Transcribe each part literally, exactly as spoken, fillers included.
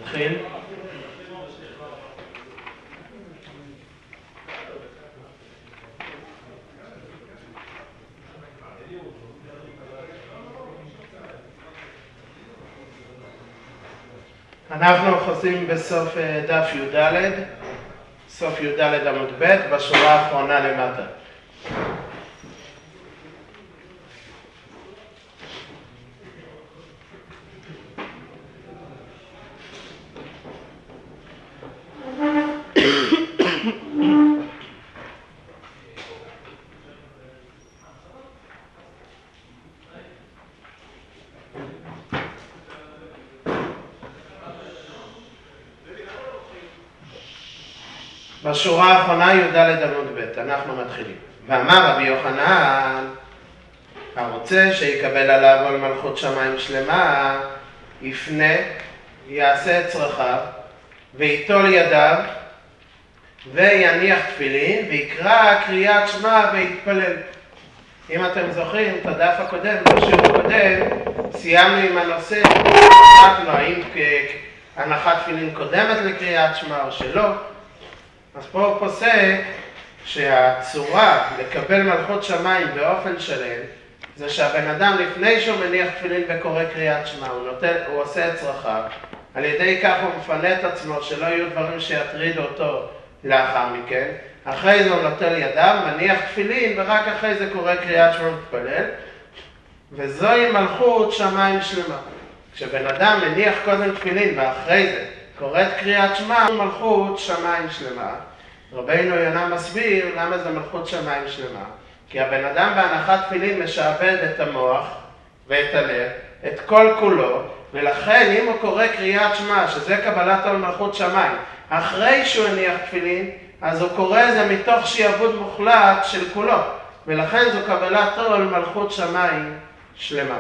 נתחיל. אנחנו חוזרים בסוף דף י"ד, סוף י"ד עמוד ב', בשורה האחרונה למטה. בשורה האחרונה י"ד עמוד ב', אנחנו מתחילים. ואמר רבי יוחנן, הרוצה שיקבל עליו עול מלכות שמיים שלמה, יפנה, יעשה את צרכיו, ויטול ידיו, ויניח תפילין, ויקרא קריאת שמע ויתפלל. אם אתם זוכרים, את הדף הקודם, בשיעור הקודם, סיימנו עם הנושא, החלטנו האם הנחת תפילין קודמת לקריאת שמע או שלא. אז פה הוא פוסק שהצורה לקבל מלכות שמיים באופן שלם זה שהבן אדם לפני שהוא מניח תפילין וקורא קריאת שמע, הוא, נוטל, הוא עושה את צרכיו, על ידי כך הוא מפנה את עצמו שלא יהיו דברים שיטרידו אותו לאחר מכן, אחרי זה הוא נוטל ידיו, מניח תפילין ורק אחרי זה קורא קריאת שמע ומתפלל, וזוהי מלכות שמיים שלמה. כשבן אדם מניח קודם תפילין ואחרי זה קוראת קריאת שמע, מלכות שמיים שלמה. רבינו יונה מסביר למה זה מלכות שמיים שלמה. כי הבן אדם בהנחת תפילין משעבד את המוח ואת הלב, את כל כולו, ולכן אם הוא קורא קריאת שמע, שזה קבלת עול מלכות שמיים, אחרי שהוא הניח תפילין, אז הוא קורא זה מתוך שיעבוד מוחלט של כולו, ולכן זו קבלת עול מלכות שמיים שלמה.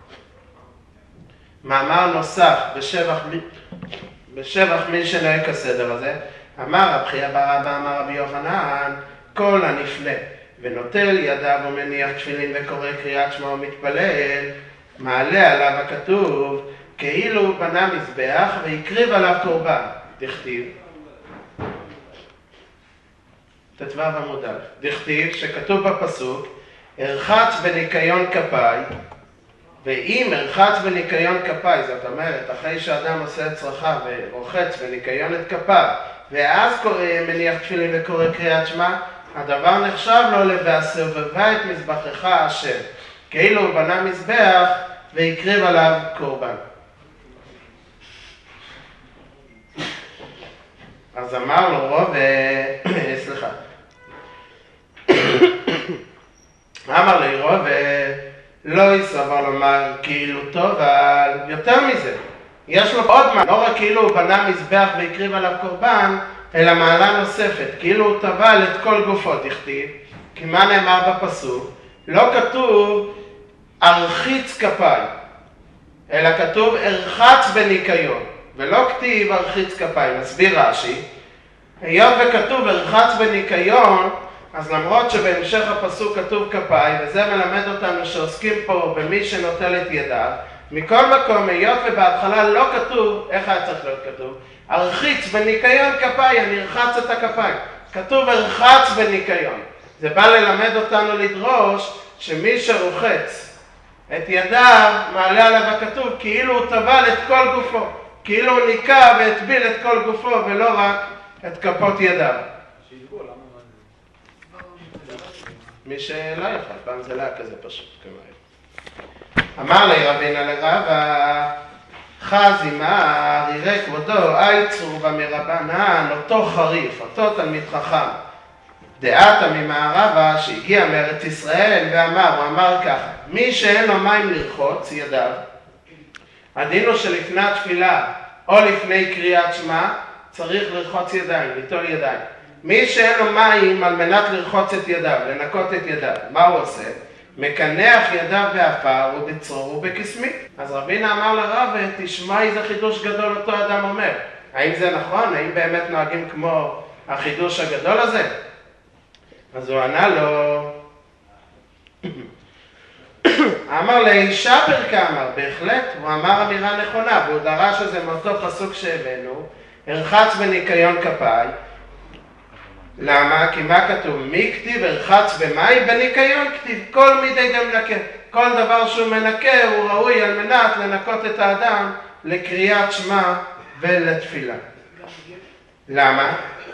מאמר נוסף בשבח בשבח מי שנוהג כסדר הזה, אמר רב חייא בר אבא אמר רבי יוחנן, כל הנפנה ונוטל ידיו ומניח תפילין וקורא קריאת שמע ומתפלל, מעלה עליו הכתוב כאילו בנה מזבח והקריב עליו קורבן. דכתיב, ט"ו עמוד א', דכתיב שכתוב בפסוק, ארחץ בניקיון כפיי, ואם ארחץ בניקיון כפיי, זאת אומרת, אחרי שאדם עושה את צרכיו ורוחץ בניקיון את כפיו, ואז קורא, מניח תפילין וקורא קריאת שמע, הדבר נחשב לו ל"ואסובבה את מזבחך השם", כאילו הוא בנה מזבח והקריב עליו קורבן. אז אמר לו רוב, סליחה, אמר לי רוב, לא יסבר לומר כאילו טוב, אבל יותר מזה, יש לו עוד מה, לא רק כאילו הוא בנה מזבח והקריב עליו קורבן, אלא מעלה נוספת, כאילו הוא טבל את כל גופו, תכתיב, כי מה נאמר בפסוק? לא כתוב ארחיץ כפיי, אלא כתוב ארחץ בניקיון, ולא כתיב ארחיץ כפיי. מסביר רש"י, היות וכתוב ארחץ בניקיון, אז למרות שבהמשך הפסוק כתוב כפיי, וזה מלמד אותנו שעוסקים פה במי שנוטל את ידיו, מכל מקום, היות ובהתחלה לא כתוב, איך היה צריך להיות כתוב? ארחיץ בניקיון כפיי, אני ארחץ את הכפיים. כתוב ארחץ בניקיון. זה בא ללמד אותנו לדרוש שמי שרוחץ את ידיו, מעלה עליו הכתוב, כאילו הוא טבל את כל גופו. כאילו הוא ניקה והטביל את כל גופו, ולא רק את כפות ידיו. מי שלא יכול, פעם זה לא היה כזה פשוט כמובן. אמר לי רבינה לרבא, חזי מה, יראה כבודו, אייצור במרבנן, אותו חריף, אותו תלמיד חכם. דעתה ממערבה שהגיע מארץ ישראל ואמר, הוא אמר ככה, מי שאין לו מים לרחוץ ידיו, הדין הוא שלפני התפילה או לפני קריאת שמע, צריך לרחוץ ידיים, ליטול ידיים. מי שאין לו מים על מנת לרחוץ את ידיו, לנקות את ידיו, מה הוא עושה? מקנח ידיו באפר ובצרור ובקסמי. אז רבינה אמר לרב, תשמע איזה חידוש גדול אותו אדם אומר. האם זה נכון? האם באמת נוהגים כמו החידוש הגדול הזה? אז הוא ענה לו, אמר לאישה פרקה אמר, בהחלט, הוא אמר אמירה נכונה, והוא דרש את זה מאותו פסוק שהבאנו, הרחץ בניקיון כפיי. למה? כי מה כתוב? מי כתיב הרחץ במים? בניקיון כתיב, כל מידי גם מנקה. כל דבר שהוא מנקה הוא ראוי על מנת לנקות את האדם לקריאת שמע ולתפילה. למה?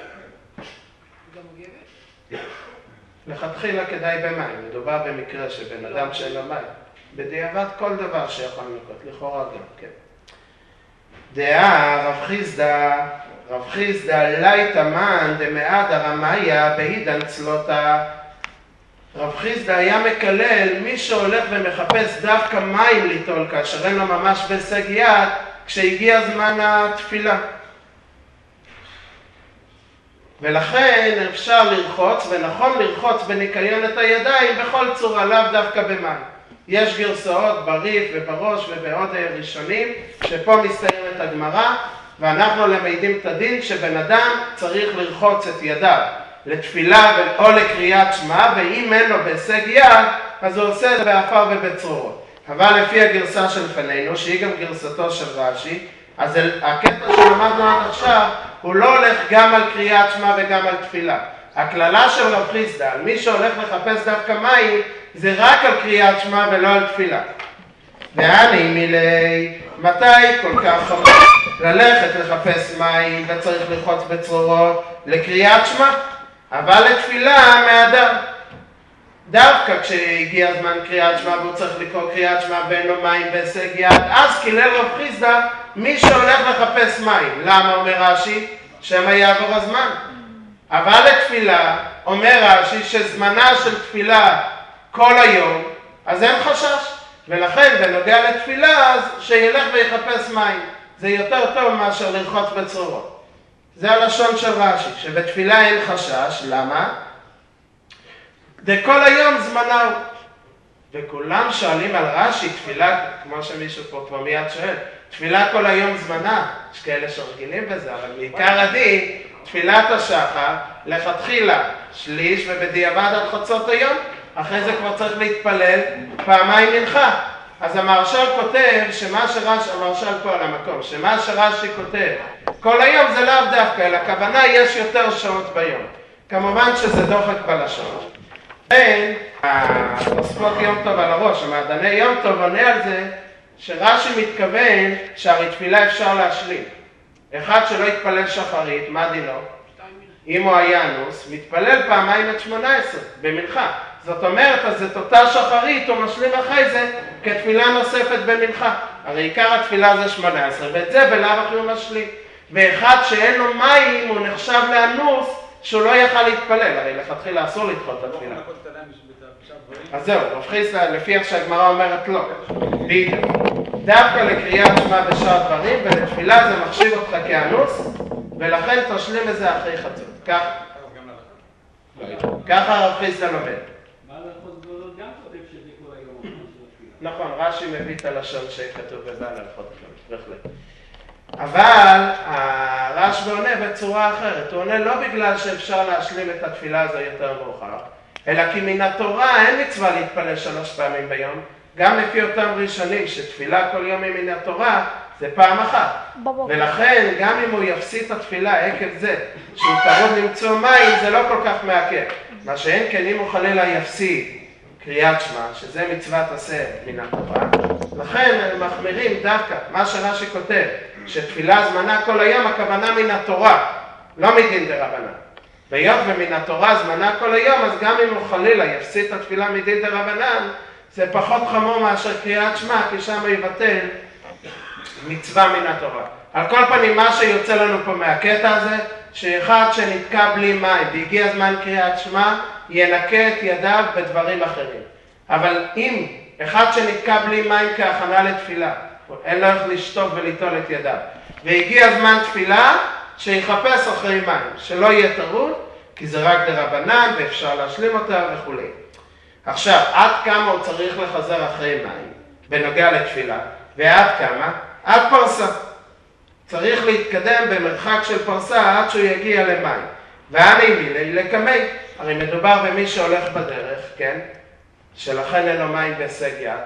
לכתחילה כדאי במים, מדובר במקרה שבן אדם שאין לו מים. בדיעבד כל דבר שיכול לנקות, לכאורה גם, כן. דעה רב חיסדא, רב חיסדא לי תמן דמעד הרמיה בעידן צלותה. רב חיסדא היה מקלל מי שהולך ומחפש דווקא מים ליטול כאשר אין לו ממש בהישג יד כשהגיע זמן התפילה. ולכן אפשר לרחוץ, ונכון לרחוץ בניקיון את הידיים בכל צורה, לאו דווקא במים. יש גרסאות בריף ובראש ובעוד ראשונים, שפה מסתיימת הגמרא, ואנחנו למדים את הדין שבן אדם צריך לרחוץ את ידיו לתפילה או לקריאת שמע, ואם אין לו בהישג יד, אז הוא עושה את זה באפר ובצרורות. אבל לפי הגרסה של פנינו, שהיא גם גרסתו של רש"י, אז הקטע שלמדנו עד עכשיו, הוא לא הולך גם על קריאת שמע וגם על תפילה. הכללה של רב חיסדא, מי שהולך לחפש דווקא מים, זה רק על קריאת שמע ולא על תפילה. ואני מילי, מתי כל כך חמור ללכת לחפש מים וצריך לרחוץ בצרורות לקריאת שמע, אבל לתפילה מאדם. דווקא כשהגיע זמן קריאת שמע והוא צריך לקרוא קריאת שמע בין לו מים בהישג יד, אז קילל רב חיסדא מי שהולך לחפש מים. למה אומר רש"י? שמא יעבור הזמן. אבל לתפילה אומר רש"י שזמנה של תפילה כל היום, אז אין חשש. ולכן בנוגע לתפילה אז שילך ויחפש מים. זה יותר טוב מאשר לרחוץ בצרורות. זה הלשון של רש"י, שבתפילה אין חשש. למה? דכל היום זמנה הוא. וכולם שואלים על רש"י, תפילה, כמו שמישהו פה כבר מיד שואל, תפילה כל היום זמנה, יש כאלה שרגילים בזה, אבל בעיקר הדין, תפילת השחר, לכתחילה שליש ובדיעבד עד חצות היום, אחרי זה כבר צריך להתפלל פעמיים מנחה. אז המרשל כותב שמה שרש"י, המרשל פה על המקום, שמה שרש"י כותב, כל היום זה לאו דווקא, אלא הכוונה יש יותר שעות ביום. כמובן שזה דוחק בלשון. כן, התוספות יום טוב על הראש, המעדני יום טוב עונה על זה שרש"י מתכוון שהרי תפילה אפשר להשלים. אחד שלא יתפלל שחרית, מה דינו? אם הוא היה אנוס, מתפלל פעמיים עד שמונה עשרה במנחה. זאת אומרת, אז את אותה שחרית הוא משלים אחרי זה כתפילה נוספת במנחה. הרי עיקר התפילה זה שמונה עשרה, ואת זה בלאו הכי הוא משלים. ואחד שאין לו מים הוא נחשב לאנוס שהוא לא יכל להתפלל, הרי לכתחילה אסור לדחות את התפילה. אז זהו, רב חיסדא, לפי איך שהגמרא אומרת לא. בדיוק. דווקא לקריאת שמע בשאר דברים, ולתפילה זה מחשיב אותך כאנוס, ולכן תשלים את זה אחרי חצות. כך. ככה רב חיסדא לומד. מה להלכות גדולות גם כותב שזה כל היום. נכון, רש"י מביא את הלשון שכתוב בזה על הלכות גדולות, בהחלט. אבל הרש"י עונה בצורה אחרת, הוא עונה לא בגלל שאפשר להשלים את התפילה הזו יותר מאוחר, אלא כי מן התורה אין מצווה להתפלל שלוש פעמים ביום, גם לפי אותם ראשונים שתפילה כל יום היא מן התורה, זה פעם אחת. בבוקר. ולכן גם אם הוא יפסיד את התפילה עקב זה, שהוא תרוד למצוא מים, זה לא כל כך מעכב. מה שאין כן אם הוא חלילה יפסיד קריאת שמע, שזה מצוות עשה מן התורה, לכן הם מחמירים דווקא, מה שרש"י כותב, שתפילה זמנה כל היום, הכוונה מן התורה, לא מדין דרבנן. והיות ומן התורה זמנה כל היום, אז גם אם הוא חלילה יפסיד את התפילה מדין דרבנן, זה פחות חמור מאשר קריאת שמע, כי שם הוא יבטל מצווה מן התורה. על כל פנים, מה שיוצא לנו פה מהקטע הזה, שאחד שנתקע בלי מים והגיע זמן קריאת שמע, ינקה את ידיו בדברים אחרים. אבל אם אחד שנתקע בלי מים כהכנה לתפילה, אין לו איך לשטוף וליטול את ידיו, והגיע זמן תפילה, שיחפש אחרי מים, שלא יהיה טרוד, כי זה רק דרבנן ואפשר להשלים אותה וכו'. עכשיו, עד כמה הוא צריך לחזר אחרי מים, בנוגע לתפילה, ועד כמה? עד פרסה. צריך להתקדם במרחק של פרסה עד שהוא יגיע למים. ואני מילי לקמי, הרי מדובר במי שהולך בדרך, כן? שלכן אין לו מים בהישג יד.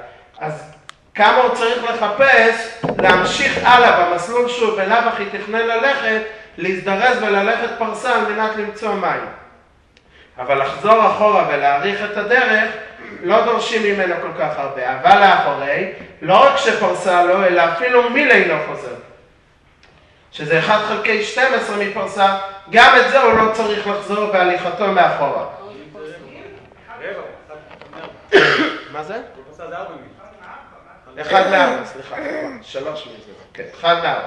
אז כמה הוא צריך לחפש להמשיך הלאה במסלול שהוא בלאו הכי תכנן ללכת, להזדרז וללכת פרסה על מנת למצוא מים. אבל לחזור אחורה ולהאריך את הדרך, לא דורשים ממנו כל כך הרבה. אבל לאחורי, לא רק שפרסה לו, אלא אפילו מיל אינו חוזר. שזה אחד חלקי שתים עשרה מפרסה, גם את זה הוא לא צריך לחזור בהליכתו מאחורה. מה זה? פרסה זה ארבע מיל. אחד מארבע, סליחה, שלוש מיל זה, כן, אחד מארבע.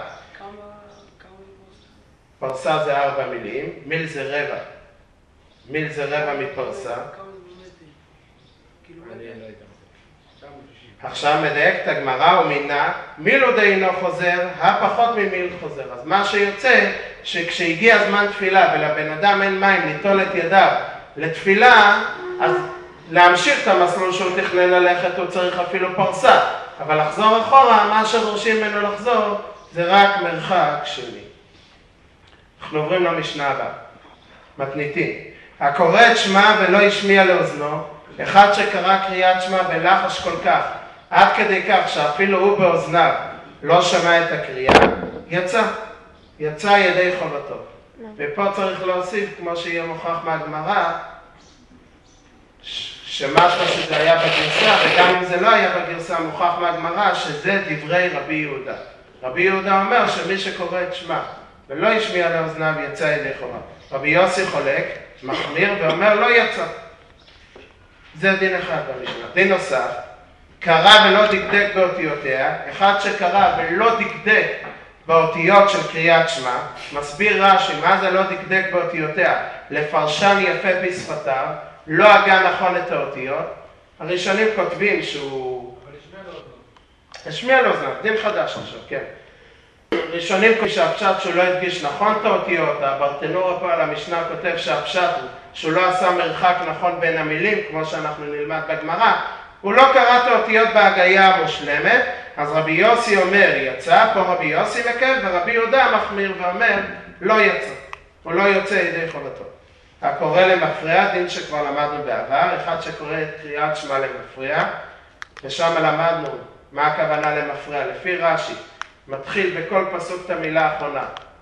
פרסה זה ארבע מילים, מיל זה רבע. מיל זה רבע מפרסה. עכשיו מדייקת הגמרא ומינה, מיל עוד אינו חוזר, הפחות ממיל חוזר. אז מה שיוצא, שכשהגיע זמן תפילה ולבן אדם אין מים ליטול את ידיו לתפילה, אז להמשיך את המסלול שהוא תכנן ללכת הוא צריך אפילו פרסה. אבל לחזור אחורה, מה שדורשים ממנו לחזור, זה רק מרחק שני. אנחנו עוברים למשנה הבאה. מתניתין. הקורא את שמה ולא השמיע לאוזנו, אחד שקרא קריאת שמה בלחש כל כך, עד כדי כך שאפילו הוא באוזניו לא שמע את הקריאה, יצא. יצא ידי חובתו. ופה צריך להוסיף, כמו שיהיה מוכח מהגמרא, שמשהו שזה היה בגרסה, וגם אם זה לא היה בגרסה, מוכח מהגמרא, שזה דברי רבי יהודה. רבי יהודה אומר שמי שקורא את שמה ולא השמיע לאוזניו יצא ידי חובה. רבי יוסי חולק, מחמיר ואומר לא יצא. זה דין אחד במשנה. דין נוסף, קרא ולא דקדק באותיותיה, אחד שקרא ולא דקדק באותיות של קריאת שמה, מסביר רש"י מה זה לא דקדק באותיותיה, לפרשן יפה בשפתיו, לא הגה נכון את האותיות. הראשונים כותבים שהוא... השמיע לאוזניו, דין חדש עכשיו, כן. ראשונים כותבים שהפשט שהוא לא הדגיש נכון את האותיות, הברטנורה פה על המשנה כותב שהפשט הוא שהוא לא עשה מרחק נכון בין המילים, כמו שאנחנו נלמד בגמרא, הוא לא קרא את האותיות בהגייה המושלמת, אז רבי יוסי אומר יצא, פה רבי יוסי מקל, ורבי יהודה מחמיר ואומר לא יצא, הוא לא יוצא ידי חובתו. הקורא למפריע, דין שכבר למדנו בעבר, אחד שקורא את קריאת שמה למפריע, ושם למדנו מה הכוונה למפריע, לפי רש"י, מתחיל בכל פסוק את המילה האחרונה.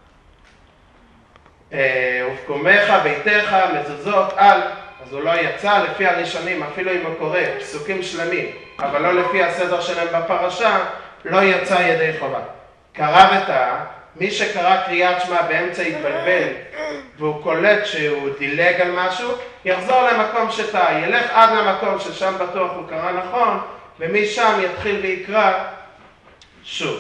ובקומך, ביתך, מזוזות, על, אז הוא לא יצא לפי הראשונים, אפילו אם הוא קורא פסוקים שלמים, אבל לא לפי הסדר שלהם בפרשה, לא יצא ידי חובה. קרא וטעה, מי שקרא קריאת שמה באמצע יתבלבל, והוא קולט שהוא דילג על משהו, יחזור למקום שטעה, ילך עד למקום ששם בטוח הוא קרא נכון, ומשם יתחיל ויקרא שוב.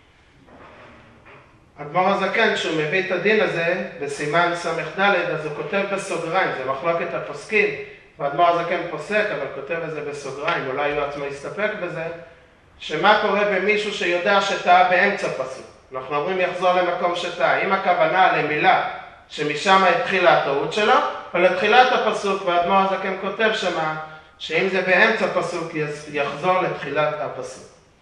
אדמו"ר הזקן, כשהוא מביא את הדין הזה, בסימן ס"ד, אז הוא כותב בסוגריים, זה מחלוקת הפוסקים, ואדמו"ר הזקן פוסק, אבל כותב את זה בסוגריים, אולי הוא עצמו יסתפק בזה, שמה קורה במישהו שיודע שטעה באמצע פסוק. אנחנו אומרים יחזור למקום שטעה. אם הכוונה למילה שמשם התחילה הטעות שלו, אבל לתחילת הפסוק, ואדמו"ר הזקן כותב שמה, שאם זה באמצע פסוק, יחזור לתחילת הפסוק.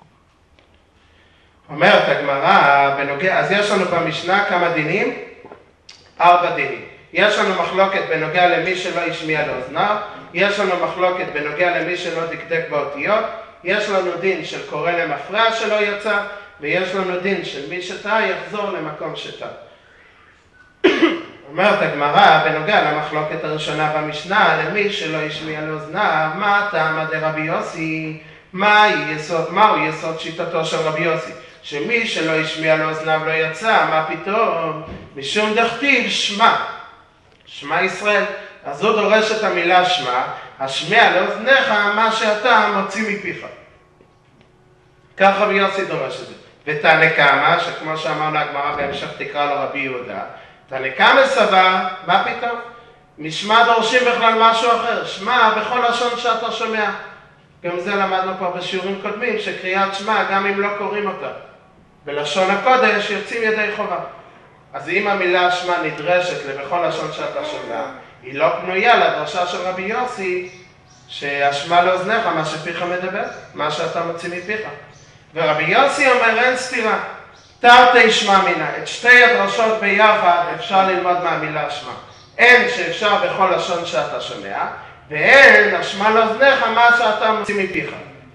אומרת הגמרא בנוגע, אז יש לנו במשנה כמה דינים? ארבע דינים. יש לנו מחלוקת בנוגע למי שלא השמיע לאוזניו, יש לנו מחלוקת בנוגע למי שלא דקדק באותיות, יש לנו דין של קורא למפרע שלא יצא, ויש לנו דין של מי שטעה יחזור למקום שטעה. אומרת הגמרא בנוגע למחלוקת הראשונה במשנה, למי שלא השמיע לאוזניו, מה טעמא דרבי יוסי, מה יסוד, מהו יסוד שיטתו של רבי יוסי? שמי שלא השמיע לאוזניו לא יצא, מה פתאום? משום דכתיב שמע, שמע ישראל. אז הוא דורש את המילה שמע, השמיע לאוזניך מה שאתה מוציא מפיך. כך רבי יוסי דורש את זה. ותנא קמא, שכמו שאמרנו הגמרא בהמשך תקרא לו רבי יהודה, תנא קמא סבר, מה פתאום? משמע דורשים בכלל משהו אחר, שמע בכל לשון שאתה שומע. גם זה למדנו פה בשיעורים קודמים, שקריאת שמע גם אם לא קוראים אותה. בלשון הקודש יוצאים ידי חובה. אז אם המילה שמע נדרשת לבכל לשון שאתה שומע, היא לא פנויה לדרשה של רבי יוסי, שהשמע לאוזניך מה שפיך מדבר, מה שאתה מוציא מפיך. ורבי יוסי אומר אין סתירה, תרתי שמע מינה, את שתי הדרשות ביחד אפשר ללמוד מהמילה שמע. אין שאפשר בכל לשון שאתה שומע, ואין השמע לאוזניך מה שאתה מוציא מפיך.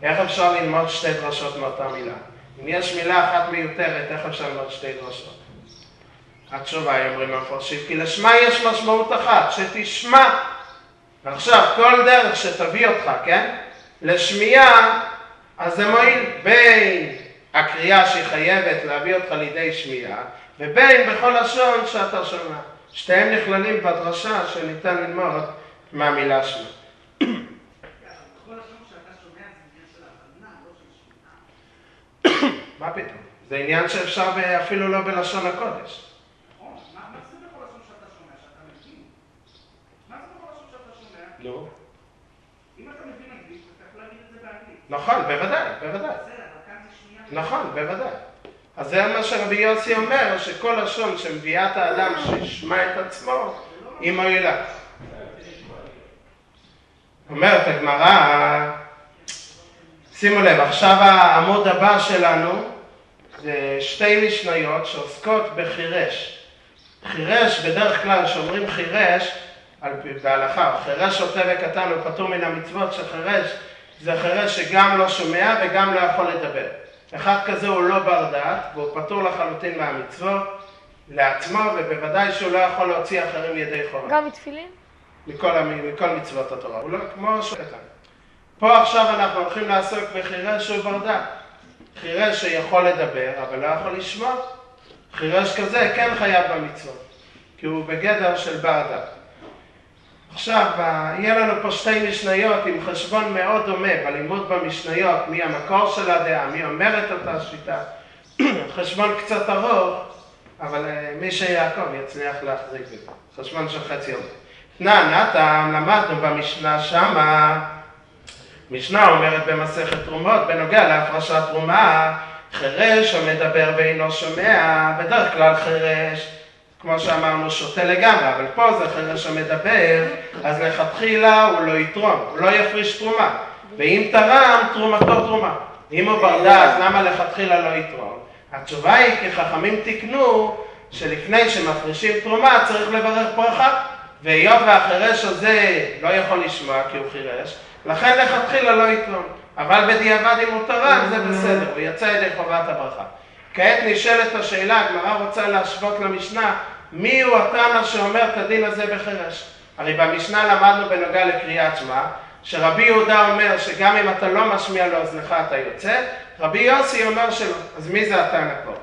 איך אפשר ללמוד שתי דרשות מאותה מילה? אם יש מילה אחת מיותרת, איך אפשר ללמוד שתי דרשות? התשובה היא אומרים המפרשים, כי לשמה יש משמעות אחת, שתשמע. ועכשיו, כל דרך שתביא אותך, כן? לשמיעה, אז זה מועיל בין הקריאה שהיא חייבת להביא אותך לידי שמיעה, ובין בכל לשון שאתה שומע. שתיהם נכללים בדרשה שניתן ללמוד מהמילה שמה. בכל לשון שאתה שומע זה עניין של הבנה, לא של שמיעה. מה פתאום? זה עניין שאפשר אפילו לא בלשון הקודש. נכון, מה זה בכל לשון שאתה שומע, שאתה מבין? מה זה בכל לשון שאתה שומע? לא. אם אתה מבין אנגלית, אתה יכול להגיד את זה באנגלית. נכון, בוודאי, בוודאי. בסדר, אבל כאן זה שמיעה. נכון, בוודאי. אז זה מה שרבי יוסי אומר, שכל לשון שמביאה את האדם שישמע את עצמו, היא מועילה. אומרת הגמרא, שימו לב, עכשיו העמוד הבא שלנו, זה שתי משניות שעוסקות בחירש. חירש, בדרך כלל שאומרים חירש, בהלכה, חירש שוטה וקטן הוא פטור מן המצוות, שחירש זה חירש שגם לא שומע וגם לא יכול לדבר. אחד כזה הוא לא בר דעת, והוא פטור לחלוטין מהמצוות, לעצמו, ובוודאי שהוא לא יכול להוציא אחרים ידי חובה. גם מתפילין? מכל, מכל מצוות התורה, הוא לא כמו שקטן. פה עכשיו אנחנו הולכים לעסוק בחירש שהוא בר דעת. חירש שיכול לדבר, אבל לא יכול לשמוע. חירש כזה כן חייב במצוות, כי הוא בגדר של בר דעת. עכשיו, יהיה לנו פה שתי משניות עם חשבון מאוד דומה בלימוד במשניות, מי המקור של הדעה, מי אומר את אותה שיטה. חשבון קצת ארוך, אבל מי שיעקב יצליח להחזיק בזה. חשבון של חצי יום. תנא נתם, למדנו במשנה שמה, משנה אומרת במסכת תרומות, בנוגע להפרשת תרומה, חירש המדבר ואינו שומע, בדרך כלל חירש, כמו שאמרנו, שותה לגמרי, אבל פה זה חירש המדבר, אז לכתחילה הוא לא יתרום, הוא לא יפריש תרומה. ואם תרם, תרומתו תרומה. אם הוא בר דעת, למה לכתחילה לא יתרום? התשובה היא כי חכמים תיקנו שלפני שמפרישים תרומה צריך לברך ברכה, והיות והחירש הזה לא יכול לשמוע כי הוא חירש, לכן לכתחילה לא יתרום. אבל בדיעבד אם הוא תרם, זה בסדר, הוא יצא ידי חובת הברכה. כעת נשאלת השאלה, הגמרא רוצה להשוות למשנה, מי הוא התנא שאומר את הדין הזה בחירש? הרי במשנה למדנו בנוגע לקריאת שמע, שרבי יהודה אומר שגם אם אתה לא משמיע לאוזנך אתה יוצא, רבי יוסי אומר שלא. אז מי זה התנא פה?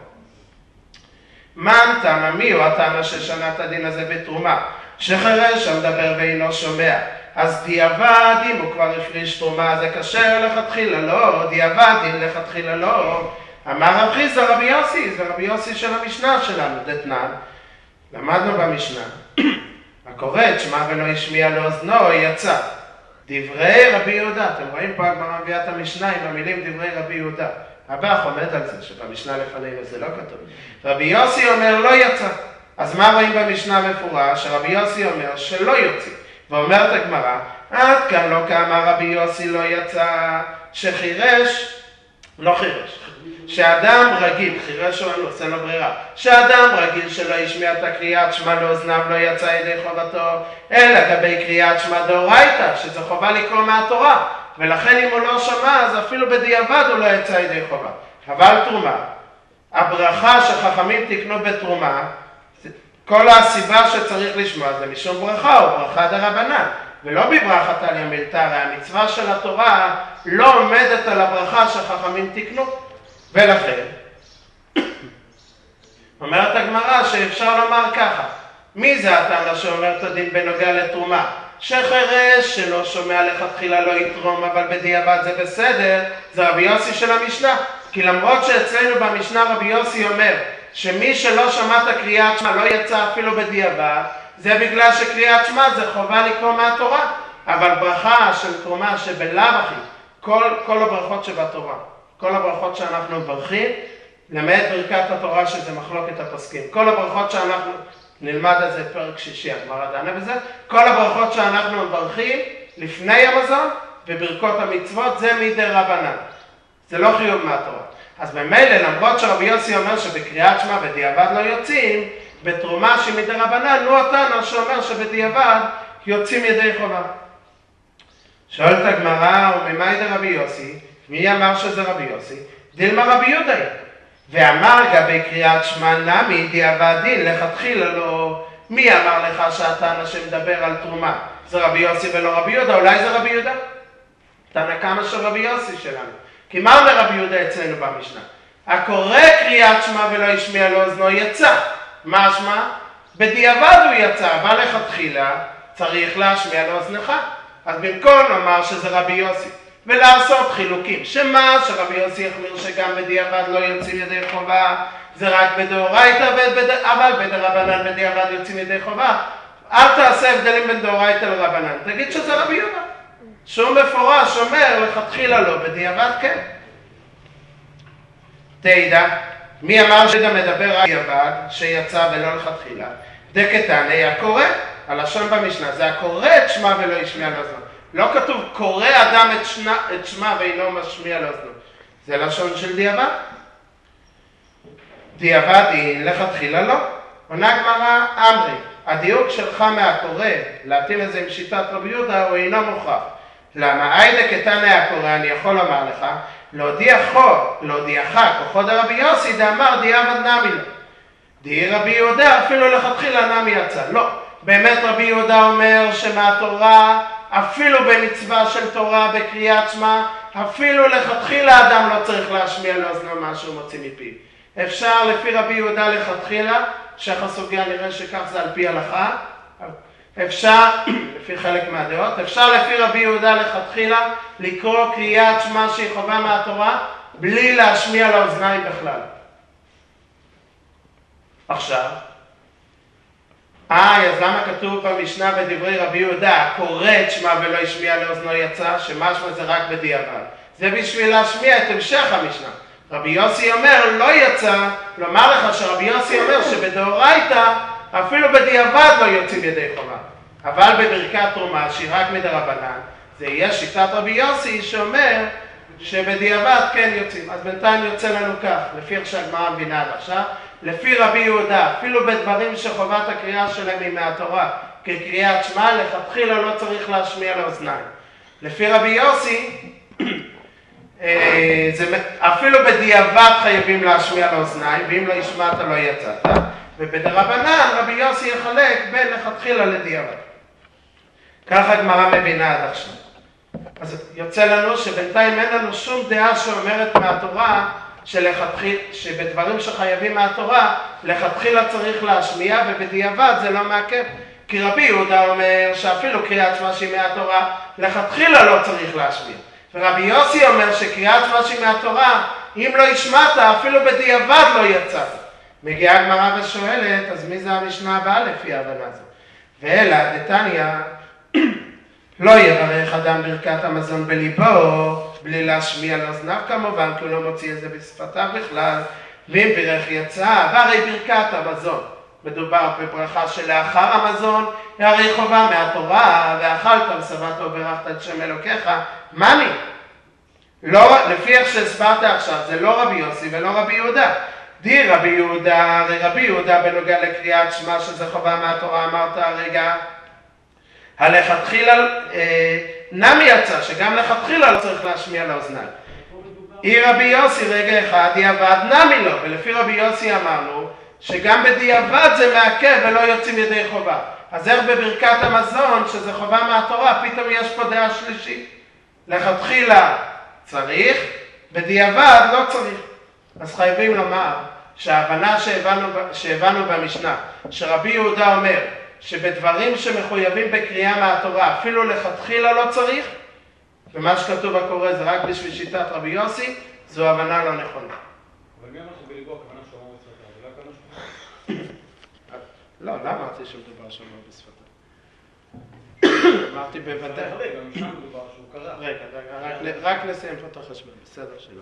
מה התנא? מי הוא התנא ששנה את הדין הזה בתרומה? שחירש המדבר ואינו שומע. אז דיעבד, אם הוא כבר הפריש תרומה, זה כשר לכתחילה לא, דיעבד אם לכתחילה לא. אמר רב חיסדא רבי יוסי, זה רבי יוסי של המשנה שלנו, דתנן. למדנו במשנה, הקורא את שמע ולא השמיע לאוזנו, יצא. דברי רבי יהודה, אתם רואים פה הגמרא מביאה את המשנה עם המילים דברי רבי יהודה. הבא עומד על זה, שבמשנה לפנינו זה לא כתוב. רבי יוסי אומר לא יצא. אז מה רואים במשנה מפורש? שרבי יוסי אומר שלא יוצא. ואומרת הגמרא, עד כאן לא כאמר רבי יוסי לא יצא, שחירש, לא חירש, שאדם רגיל, חירש הוא אנוס, אין לו ברירה, שאדם רגיל שלא ישמיע את הקריאת שמע לאוזניו לא יצא ידי חובתו, אלא לגבי קריאת שמע דאורייתא, שזה חובה לקרוא מהתורה, ולכן אם הוא לא שמע, אז אפילו בדיעבד הוא לא יצא ידי חובה. אבל תרומה, הברכה שחכמים תקנו בתרומה, כל הסיבה שצריך לשמוע זה משום ברכה, או ברכה דרבנן, ולא בברכת על ימילתא, הרי המצווה של התורה לא עומדת על הברכה שחכמים תקנו. ולכן, אומרת הגמרא שאפשר לומר ככה, מי זה התנא שאומר את הדין בנוגע לתרומה? שחירש שלא שומע לכתחילה לא יתרום, אבל בדיעבד זה בסדר, זה רבי יוסי של המשנה. כי למרות שאצלנו במשנה רבי יוסי אומר שמי שלא שמע את הקריאת שמע לא יצא אפילו בדיעבד, זה בגלל שקריאת שמע זה חובה לקרוא מהתורה. אבל ברכה של תרומה שבלאו הכי, כל, כל הברכות שבתורה, כל הברכות שאנחנו מברכים, למעט ברכת התורה שזה מחלוקת הפוסקים. כל הברכות שאנחנו, נלמד על זה פרק שישי, הגמרא דנה בזה, כל הברכות שאנחנו מברכים לפני המזון וברכות המצוות זה מדי רבנן. זה לא חיוב מהתורה. אז ממילא, למרות שרבי יוסי אומר שבקריאת שמע בדיעבד לא יוצאים, בתרומה שהיא מדי רבנן, הוא התנא שאומר שבדיעבד יוצאים ידי חובה. שואלת הגמרא, וממאי דרבי יוסי, מי אמר שזה רבי יוסי? דילמה רבי יהודה. ואמר גבי קריאת שמע נמי דיעבד דין, לכתחילה לא. מי אמר לך שהתנא שמדבר על תרומה זה רבי יוסי ולא רבי יהודה? אולי זה רבי יהודה? תנא קמא של רבי יוסי שלנו. כי מה אומר רבי יהודה אצלנו במשנה? הקורא קריאת שמע ולא השמיע לאוזנו יצא. מה שמע? בדיעבד הוא יצא, אבל לכתחילה צריך להשמיע לאוזנך. אז במקום לומר שזה רבי יוסי ולעשות חילוקים, שמה שרבי יוסי יחמיר שגם בדיעבד לא יוצאים ידי חובה, זה רק בדאורייתא, אבל בדרבנן בדיעבד יוצאים ידי חובה. אל תעשה הבדלים בין דאורייתא לרבנן, תגיד שזה רבי יהודה. שהוא מפורש אומר לכתחילה לא, בדיעבד כן. תדע, מי אמר שידע מדבר על דיעבד שיצא ולא לכתחילה? דקתנא הקורא, הלשון במשנה, זה הקורא את שמע ולא ישמיע לאוזנו. לא כתוב קורא אדם את, שנה, את שמע ואינו משמיע לאוזנו. זה לשון של דיעבד. דיעבד היא לכתחילה לא. עונה גמרא אמרי, הדיוק שלך מהקורא, להתאים את זה עם שיטת רבי יהודה, הוא אינו מוכרח. למה? איידה קתנא הקורא, אני יכול לומר לך, להודיעך, להודיעך, כוחו דרבי יוסי, דאמר דיעבד נמי לו. די רבי יהודה, אפילו לכתחילה נמי יצא. לא. באמת רבי יהודה אומר שמהתורה, אפילו במצווה של תורה בקריאת שמע, אפילו לכתחילה אדם לא צריך להשמיע לאוזנו מה שהוא מוציא מפיו. אפשר לפי רבי יהודה לכתחילה, שייך הסוגיה נראה שכך זה על פי הלכה, אפשר, לפי חלק מהדעות, אפשר לפי רבי יהודה לכתחילה לקרוא קריאת שמע שהיא חובה מהתורה, בלי להשמיע לאוזניים בכלל. עכשיו, אה, אז למה כתוב במשנה בדברי רבי יהודה, קורא את שמע ולא השמיע לאוזנו יצא, שמשמע זה רק בדיעבד. זה בשביל להשמיע את המשך המשנה. רבי יוסי אומר, לא יצא, לומר לך שרבי יוסי אומר שבדאורייתא, אפילו בדיעבד לא יוצאים ידי חובה. אבל בברכת תרומה, שהיא רק מדרבנן, זה יהיה שיטת רבי יוסי שאומר שבדיעבד כן יוצאים. אז בינתיים יוצא לנו כך, לפי איך שהגמרא מבינה עד עכשיו, לפי רבי יהודה, אפילו בדברים שחובת הקריאה שלהם היא מהתורה, כקריאת שמע, לכתחילה לא צריך להשמיע לאוזניים. לפי רבי יוסי, זה, אפילו בדיעבד חייבים להשמיע לאוזניים, ואם לא השמעת לא יצאת. ובדרבנן רבי יוסי יחלק בין לכתחילה לדיעבד. ככה הגמרא מבינה עד עכשיו. אז יוצא לנו שבינתיים אין לנו שום דעה שאומרת מהתורה, שלכתחיל, שבדברים שחייבים מהתורה, לכתחילה צריך להשמיע, ובדיעבד זה לא מעכב. כי רבי יהודה אומר שאפילו קריאת שמע שהיא מהתורה, לכתחילה לא צריך להשמיע. ורבי יוסי אומר שקריאת שמע שהיא מהתורה, אם לא השמעת, אפילו בדיעבד לא יצאת. מגיעה הגמרא ושואלת, אז מי זה המשנה הבאה לפי ההבנה הזו? ואלא דתניא, לא יברך אדם ברכת המזון בליבו, בלי להשמיע לאוזניו כמובן, כי הוא לא מוציא את זה בשפתיו בכלל, ואם בירך יצא, והרי ברכת המזון. מדובר בברכה שלאחר המזון, הרי חובה מהתורה, ואכלת ושבעת וברכת את שם אלוקיך, מני? לא, לפי איך שהסברת עכשיו, זה לא רבי יוסי ולא רבי יהודה. די רבי יהודה, הרי רבי יהודה בנוגע לקריאת שמע שזה חובה מהתורה, אמרת הרגע, הלכתחילה אה, נמי יצא, שגם לכתחילה לא צריך להשמיע לאוזניים. אי רבי יוסי רגע אחד, דיעבד נמי לו, ולפי רבי יוסי אמרנו, שגם בדיעבד זה מעכב ולא יוצאים ידי חובה. אז איך בברכת המזון, שזה חובה מהתורה, פתאום יש פה דעה שלישית. לכתחילה צריך, בדיעבד לא צריך. אז חייבים לומר שההבנה שהבנו, שהבנו במשנה, שרבי יהודה אומר שבדברים שמחויבים בקריאה מהתורה, אפילו לכתחילה לא צריך, ומה שכתוב הקורא זה רק בשביל שיטת רבי יוסי, זו הבנה לא נכונה. אבל מי אמר שבליבו הכוונה שהוא אמר בשפתיו? זה לא הכוונה שהוא... לא, לא אמרתי שמדובר שהוא אמר בשפתיו. אמרתי בוודאי. גם משם מדובר שהוא קרא. רגע, רגע, רק לסיים פה את החשבון, בסדר שלא.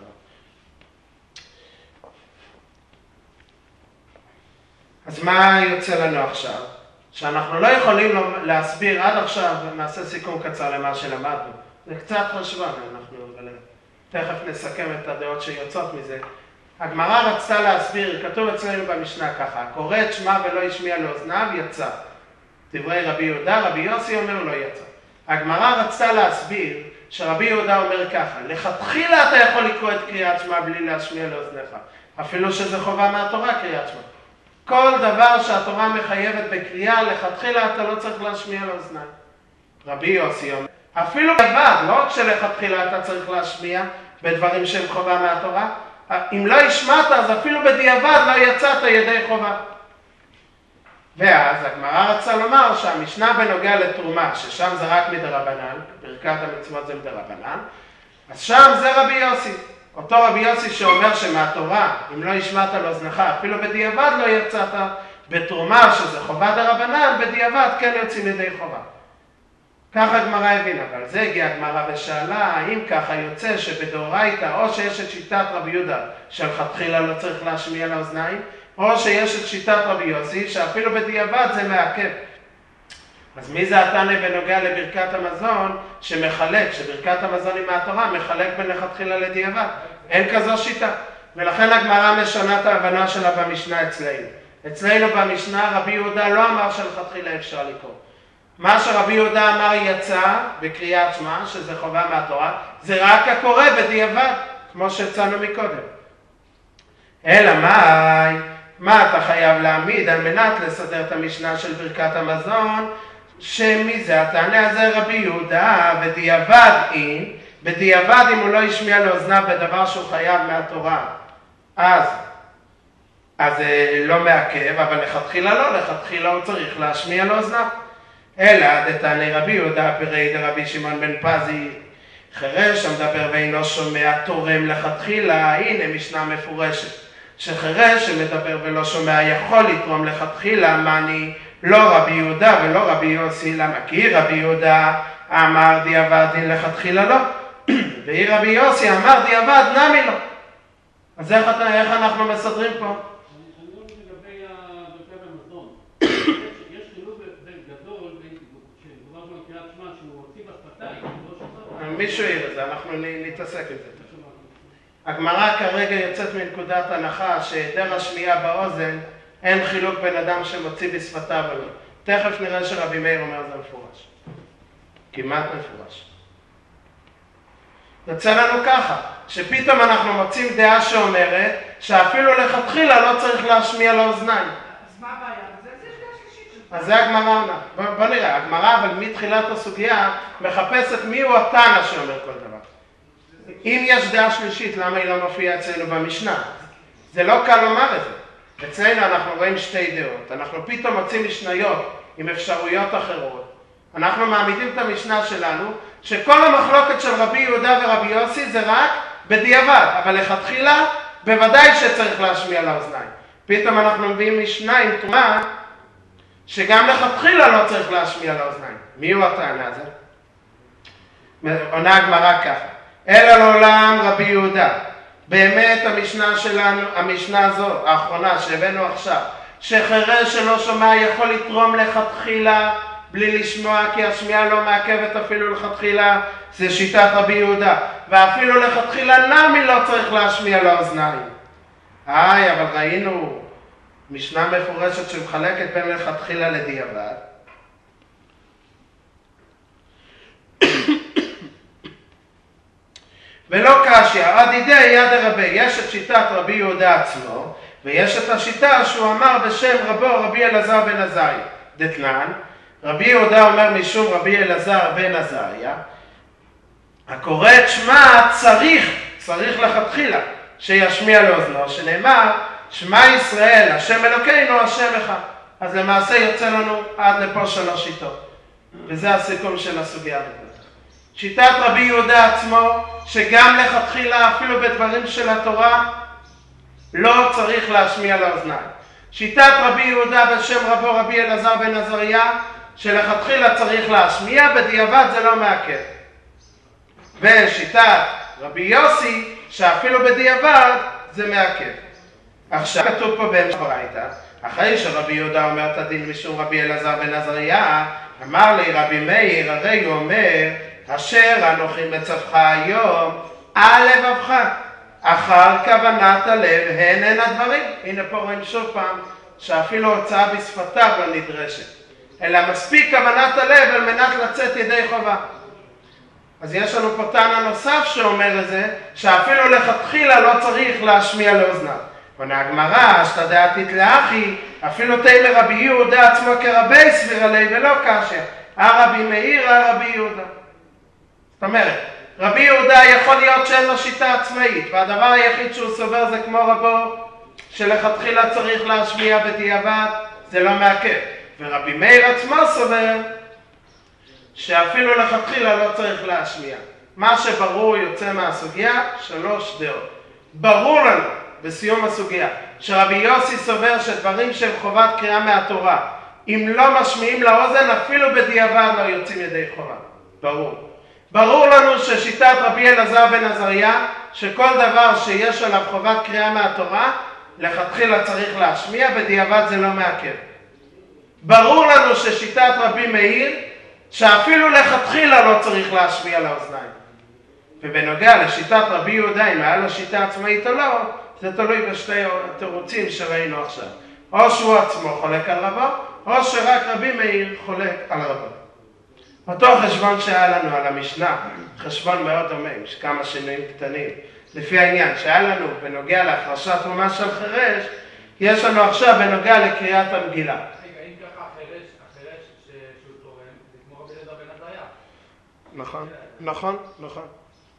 אז מה יוצא לנו עכשיו? שאנחנו לא יכולים להסביר עד עכשיו, ונעשה סיכום קצר למה שלמדנו. זה קצת חשבון, אנחנו תכף נסכם את הדעות שיוצאות מזה. הגמרא רצתה להסביר, כתוב אצלנו במשנה ככה, קורא את שמע ולא השמיע לאוזניו, יצא. דברי רבי יהודה, רבי יוסי אומר לא יצא. הגמרא רצתה להסביר שרבי יהודה אומר ככה, לכתחילה אתה יכול לקרוא את קריאת שמע בלי להשמיע לאוזניך, אפילו שזה חובה מהתורה קריאת שמע. כל דבר שהתורה מחייבת בקריאה, לכתחילה אתה לא צריך להשמיע לאוזניים. רבי יוסי אומר, אפילו בדיעבד, לא רק שלכתחילה אתה צריך להשמיע בדברים שהם חובה מהתורה, אם לא השמעת אז אפילו בדיעבד לא יצאת ידי חובה. ואז הגמרא רצה לומר שהמשנה בנוגע לתרומה, ששם זה רק מדרבנן, ברכת המצוות זה מדרבנן, אז שם זה רבי יוסי. אותו רבי יוסי שאומר שמהתורה, אם לא השמעת לאוזנך, אפילו בדיעבד לא יצאת, בתרומה שזה חובה דרבנן, בדיעבד כן יוצאים ידי חובה. ככה הגמרא הבינה, אבל זה הגיעה הגמרא ושאלה, האם ככה יוצא שבדאורייתא, או שיש את שיטת רבי יהודה, שלכתחילה לא צריך להשמיע לאוזניים, או שיש את שיטת רבי יוסי, שאפילו בדיעבד זה מעכב. אז מי זה התנא בנוגע לברכת המזון, שמחלק, שברכת המזון היא מהתורה, מחלק בין לכתחילה לדיעבד? אין כזו שיטה. ולכן הגמרא משנה את ההבנה שלה במשנה אצלנו. אצלנו במשנה רבי יהודה לא אמר שלכתחילה אפשר לקרוא. מה שרבי יהודה אמר יצא בקריאת שמע, שזה חובה מהתורה, זה רק הקורא בדיעבד, כמו שהצענו מקודם. אלא מה, מה אתה חייב להעמיד על מנת לסדר את המשנה של ברכת המזון, שמי זה התנא הזה רבי יהודה, בדיעבד אם, בדיעבד אם הוא לא ישמיע לאוזניו בדבר שהוא חייב מהתורה, אז, אז לא מעכב, אבל לכתחילה לא, לכתחילה הוא צריך להשמיע לאוזניו. אלא דתנא רבי יהודה פרי דרבי שמעון בן פזי, חירש המדבר ואינו שומע תורם לכתחילה, הנה משנה מפורשת, שחירש שמדבר ולא שומע יכול לתרום לכתחילה, מני לא רבי יהודה ולא רבי יוסי, למה? כי רבי יהודה אמר דיעבד דין לכתחילה לא, והיא רבי יוסי אמר דיעבד נמי לא. אז איך, איך אנחנו מסדרים פה? מישהו יראה זה, אנחנו נתעסק עם זה. הגמרא כרגע יוצאת מנקודת הנחה שהיעדר השמיעה באוזן, אין חילוק בין אדם שמוציא בשפתיו או לא. תכף נראה שרבי מאיר אומר זה מפורש. כמעט מפורש. יוצא לנו ככה, שפתאום אנחנו מוצאים דעה שאומרת שאפילו לכתחילה לא צריך להשמיע לאוזניים. אז מה הבעיה? זה דעה שלישית שלך. אז זה הגמרא עונה. בוא, בוא נראה, הגמרא אבל מתחילת הסוגיה מחפשת מי הוא התנא שאומר כל דבר. אם יש דעה שלישית, למה היא לא מופיעה אצלנו במשנה? זה לא קל לומר את זה. אצלנו אנחנו רואים שתי דעות. אנחנו פתאום מוצאים משניות עם אפשרויות אחרות. אנחנו מעמידים את המשנה שלנו, שכל המחלוקת של רבי יהודה ורבי יוסי זה רק בדיעבד, אבל לכתחילה בוודאי שצריך להשמיע לאוזניים. פתאום אנחנו מביאים משנה עם תרומה, שגם לכתחילה לא צריך להשמיע לאוזניים. מי הוא הטענה הזה? עונה הגמרא ככה. אלא לעולם רבי יהודה. באמת המשנה שלנו, המשנה הזו, האחרונה שהבאנו עכשיו, שחירש שלא שומע יכול לתרום לכתחילה בלי לשמוע, כי השמיעה לא מעכבת אפילו לכתחילה, זה שיטת רבי יהודה. ואפילו לכתחילה נמי לא צריך להשמיע לאוזניים. היי, אבל ראינו משנה מפורשת שמחלקת בין לכתחילה לדיעבד. ולא קשיא, עד ידי יד הרבי, יש את שיטת רבי יהודה עצמו, ויש את השיטה שהוא אמר בשם רבו רבי אלעזר בן עזריה. דתנן, רבי יהודה אומר משום רבי אלעזר בן עזריה, הקורא את שמה צריך, צריך לכתחילה, שישמיע לאוזנו, שנאמר, שמע ישראל, השם אלוקינו, השם אחד. אז למעשה יוצא לנו עד לפה שלוש שיטות. וזה הסיכום של הסוגיה. שיטת רבי יהודה עצמו, שגם לכתחילה, אפילו בדברים של התורה, לא צריך להשמיע לאוזניים. שיטת רבי יהודה בשם רבו רבי אלעזר בן עזריה, שלכתחילה צריך להשמיע, בדיעבד זה לא מעכב. ושיטת רבי יוסי, שאפילו בדיעבד זה מעכב. עכשיו כתוב פה בהמשך ברייתא, אחרי שרבי יהודה אומר את הדין משום רבי אלעזר בן עזריה, אמר לי רבי מאיר, הרי הוא אומר, אשר אנוכי מצווך היום על לבבך, אחר כוונת הלב הן הן הדברים. הנה פה רואים שוב פעם שאפילו הוצאה בשפתיו לא נדרשת, אלא מספיק כוונת הלב על מנת לצאת ידי חובה. אז יש לנו פה טענה נוסף שאומר את זה, שאפילו לכתחילה לא צריך להשמיע לאוזניו. עונה הגמרא, שתא דעתית לאחי, אפילו תימא רבי יהודה עצמו כרבי סביר עלי ולא קשיא. הרבי מאיר, הרבי יהודה. זאת אומרת, רבי יהודה יכול להיות שאין לו שיטה עצמאית, והדבר היחיד שהוא סובר זה כמו רבו, שלכתחילה צריך להשמיע בדיעבד, זה לא מעכב. ורבי מאיר עצמו סובר, שאפילו לכתחילה לא צריך להשמיע. מה שברור יוצא מהסוגיה, שלוש דעות. ברור לנו, בסיום הסוגיה, שרבי יוסי סובר שדברים שהם חובת קריאה מהתורה, אם לא משמיעים לאוזן, אפילו בדיעבד לא יוצאים ידי חובה. ברור. ברור לנו ששיטת רבי אלעזר בן עזריה, שכל דבר שיש עליו חובת קריאה מהתורה, לכתחילה צריך להשמיע, בדיעבד זה לא מעכב. ברור לנו ששיטת רבי מאיר, שאפילו לכתחילה לא צריך להשמיע לאוזניים. ובנוגע לשיטת רבי יהודה, אם היה לו שיטה עצמאית או לא, זה תלוי בשתי תירוצים שראינו עכשיו. או שהוא עצמו חולק על רבו, או שרק רבי מאיר חולק על רבו. אותו חשבון שהיה לנו על המשנה, חשבון מאוד דומה, יש כמה שינויים קטנים. לפי העניין שהיה לנו בנוגע להפרשת תרומה של חירש, יש לנו עכשיו בנוגע לקריאת המגילה. רגע, אם ככה החירש, החירש שהוא תורם, זה כמו רבי אלעזר בן עזריה. נכון, נכון, נכון.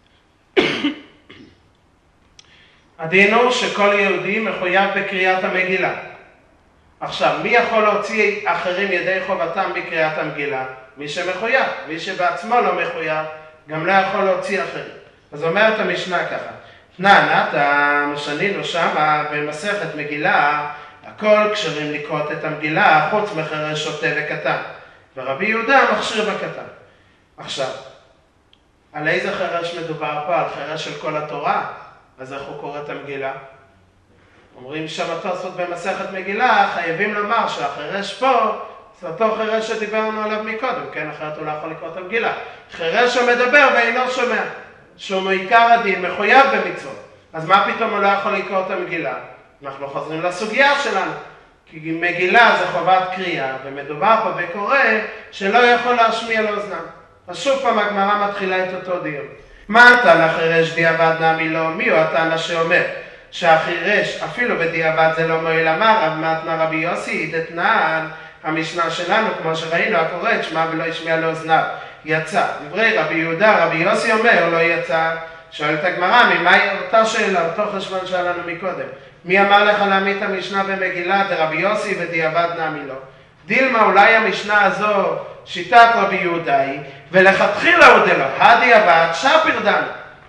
הדין הוא שכל יהודי מחויב בקריאת המגילה. עכשיו, מי יכול להוציא אחרים ידי חובתם בקריאת המגילה? מי שמחויב. מי שבעצמו לא מחויב, גם לא יכול להוציא אחרים. אז אומרת המשנה ככה, תנענת, המשנינו שמה במסכת מגילה, הכל כשרים לקרות את המגילה, חוץ מחירש שוטה וקטן. ורבי יהודה מכשיר בקטן. עכשיו, על איזה חירש מדובר פה? על חירש של כל התורה? אז איך הוא קורא את המגילה? אומרים שם התוספות במסכת מגילה, חייבים לומר שהחירש פה, זה אותו חירש שדיברנו עליו מקודם, כן? אחרת הוא לא יכול לקרוא את המגילה. חירש שמדבר ואינו שומע, שהוא מעיקר הדין, מחויב במצוות. אז מה פתאום הוא לא יכול לקרוא את המגילה? אנחנו חוזרים לסוגיה שלנו. כי מגילה זה חובת קריאה, ומדובר פה בקורא שלא יכול להשמיע לאוזנם. אז שוב פעם הגמרא מתחילה את אותו דיון. מה הטענה החירש דיעבד נמי לו? מי הוא הטענה שאומר שהחירש אפילו בדיעבד זה לא מועיל? אמר רב מתנה רבי יוסי דתנן, המשנה שלנו כמו שראינו הקורא שמע ולא ישמיע לאוזניו יצא. דברי רבי יהודה רבי יוסי אומר לא יצא. שואלת הגמרא, ממה היא אותה שאלה, אותו חשבון שלנו מקודם? מי אמר לך להעמיד את המשנה במגילה דרבי יוסי ודיעבד נמי לו? דילמה, אולי המשנה הזו שיטת רבי יהודה היא, ולכתחילה הוא דלו, הדיעבד שפיר דן.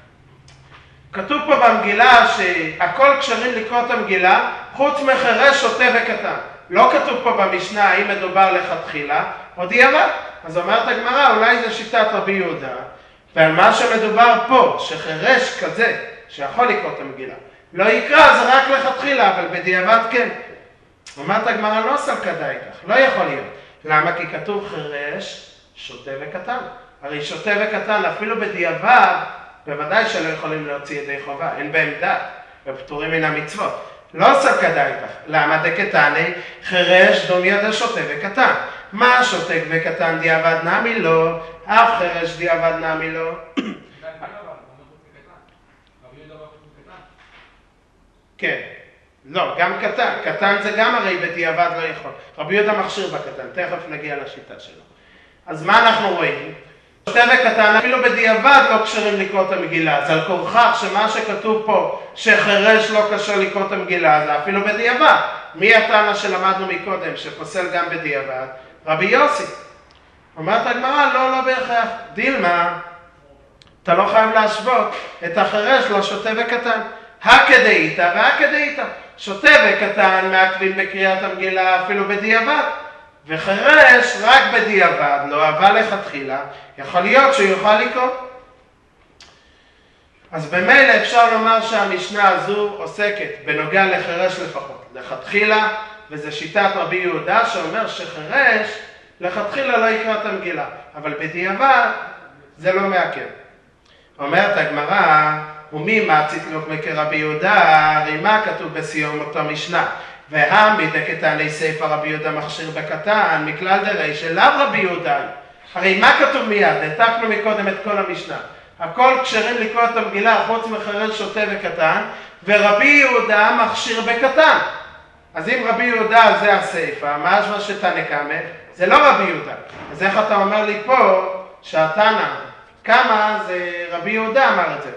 כתוב פה במגילה שהכל כשרים לקרוא את המגילה, חוץ מחירש שוטה וקטן. לא כתוב פה במשנה האם מדובר לכתחילה או דיעבד. אז אומרת הגמרא, אולי זה שיטת רבי יהודה, ועל מה שמדובר פה, שחירש כזה, שיכול לקרוא את המגילה, לא יקרא, זה רק לכתחילה, אבל בדיעבד כן. אומרת הגמרא, לא סלקא איתך, לא יכול להיות. למה? כי כתוב חירש, שוטה וקטן. הרי שוטה וקטן, אפילו בדיעבד, בוודאי שלא יכולים להוציא ידי חובה, אין בהם דת, ופטורים מן המצוות. לא סלקא איתך. למה? דקטני, חירש דומיה דשוטה וקטן. מה שותק וקטן דיעבד נמי לו? אף חירש דיעבד נמי לו. כן. לא, גם קטן. קטן זה גם הרי בדיעבד לא יכול. רבי יהודה מכשיר בקטן, תכף נגיע לשיטה שלו. אז מה אנחנו רואים? שוטה וקטן אפילו בדיעבד לא כשרים לקרוא את המגילה. אז על כורכך שמה שכתוב פה שחירש לא קשר לקרוא את המגילה, זה אפילו בדיעבד. מי הטענה שלמדנו מקודם שפוסל גם בדיעבד? רבי יוסי. אומרת הגמרא, לא, לא בהכרח. דילמה, אתה לא חייב להשוות את החירש לשוטה וקטן. הכדאיתא והכדאיתא. שוטה וקטן מעכבים בקריאת המגילה אפילו בדיעבד. וחירש רק בדיעבד, לא אבל לכתחילה, יכול להיות שהוא יוכל לקרוא. אז במילא אפשר לומר שהמשנה הזו עוסקת בנוגע לחירש לפחות, לכתחילה, וזה שיטת רבי יהודה שאומר שחירש לכתחילה לא יקרא את המגילה, אבל בדיעבד זה לא מעכב. אומרת הגמרא, ומי מעצית לו כרבי יהודה, הרי מה כתוב בסיום אותו משנה? והעמיד דקטני ספר רבי יהודה מכשיר בקטן, מכלל דרי שלאו רבי יהודה, הרי מה כתוב מיד? העתקנו מקודם את כל המשנה. הכל כשרים לקרוא את המגילה חוץ מחרל שוטה וקטן, ורבי יהודה מכשיר בקטן. אז אם רבי יהודה זה הסיפה, מה מה שתנא קמא? זה לא רבי יהודה. אז איך אתה אומר לי פה שהתנא, כמה זה רבי יהודה אמר את זה?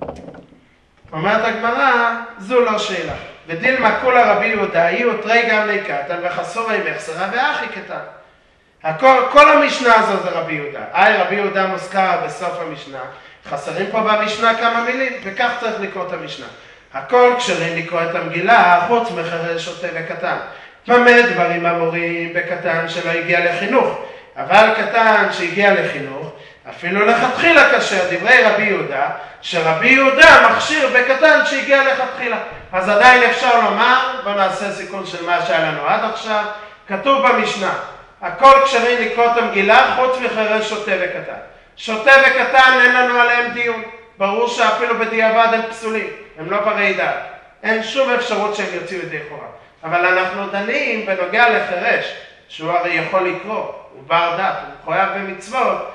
אומרת הגמרא, זו לא שאלה. ודילמה כולה רבי יהודה, היא ותרי גם לקטן וחסורי מחסרה ואחי קטן. הכל, כל המשנה הזו זה רבי יהודה. היי, רבי יהודה מוזכר בסוף המשנה. חסרים פה במשנה כמה מילים, וכך צריך לקרוא את המשנה. הכל כשרים לקרוא את המגילה, חוץ מחרל שוטה וקטן. במה דברים אמורים בקטן שלא הגיע לחינוך, אבל קטן שהגיע לחינוך, אפילו לכתחילה כאשר דברי רבי יהודה, שרבי יהודה מכשיר בקטן שהגיע לכתחילה. אז עדיין אפשר לומר, בוא נעשה סיכון של מה שהיה לנו עד עכשיו, כתוב במשנה, הכל כשרים לקרוא את המגילה, חוץ מחרל שוטה וקטן. שוטה וקטן אין לנו עליהם דיון, ברור שאפילו בדיעבד הם פסולים, הם לא ברי דעת. אין שום אפשרות שהם יוציאו ידי חובה. אבל אנחנו דנים בנוגע לחרש, שהוא הרי יכול לקרוא, הוא בר דת, הוא חייב במצוות,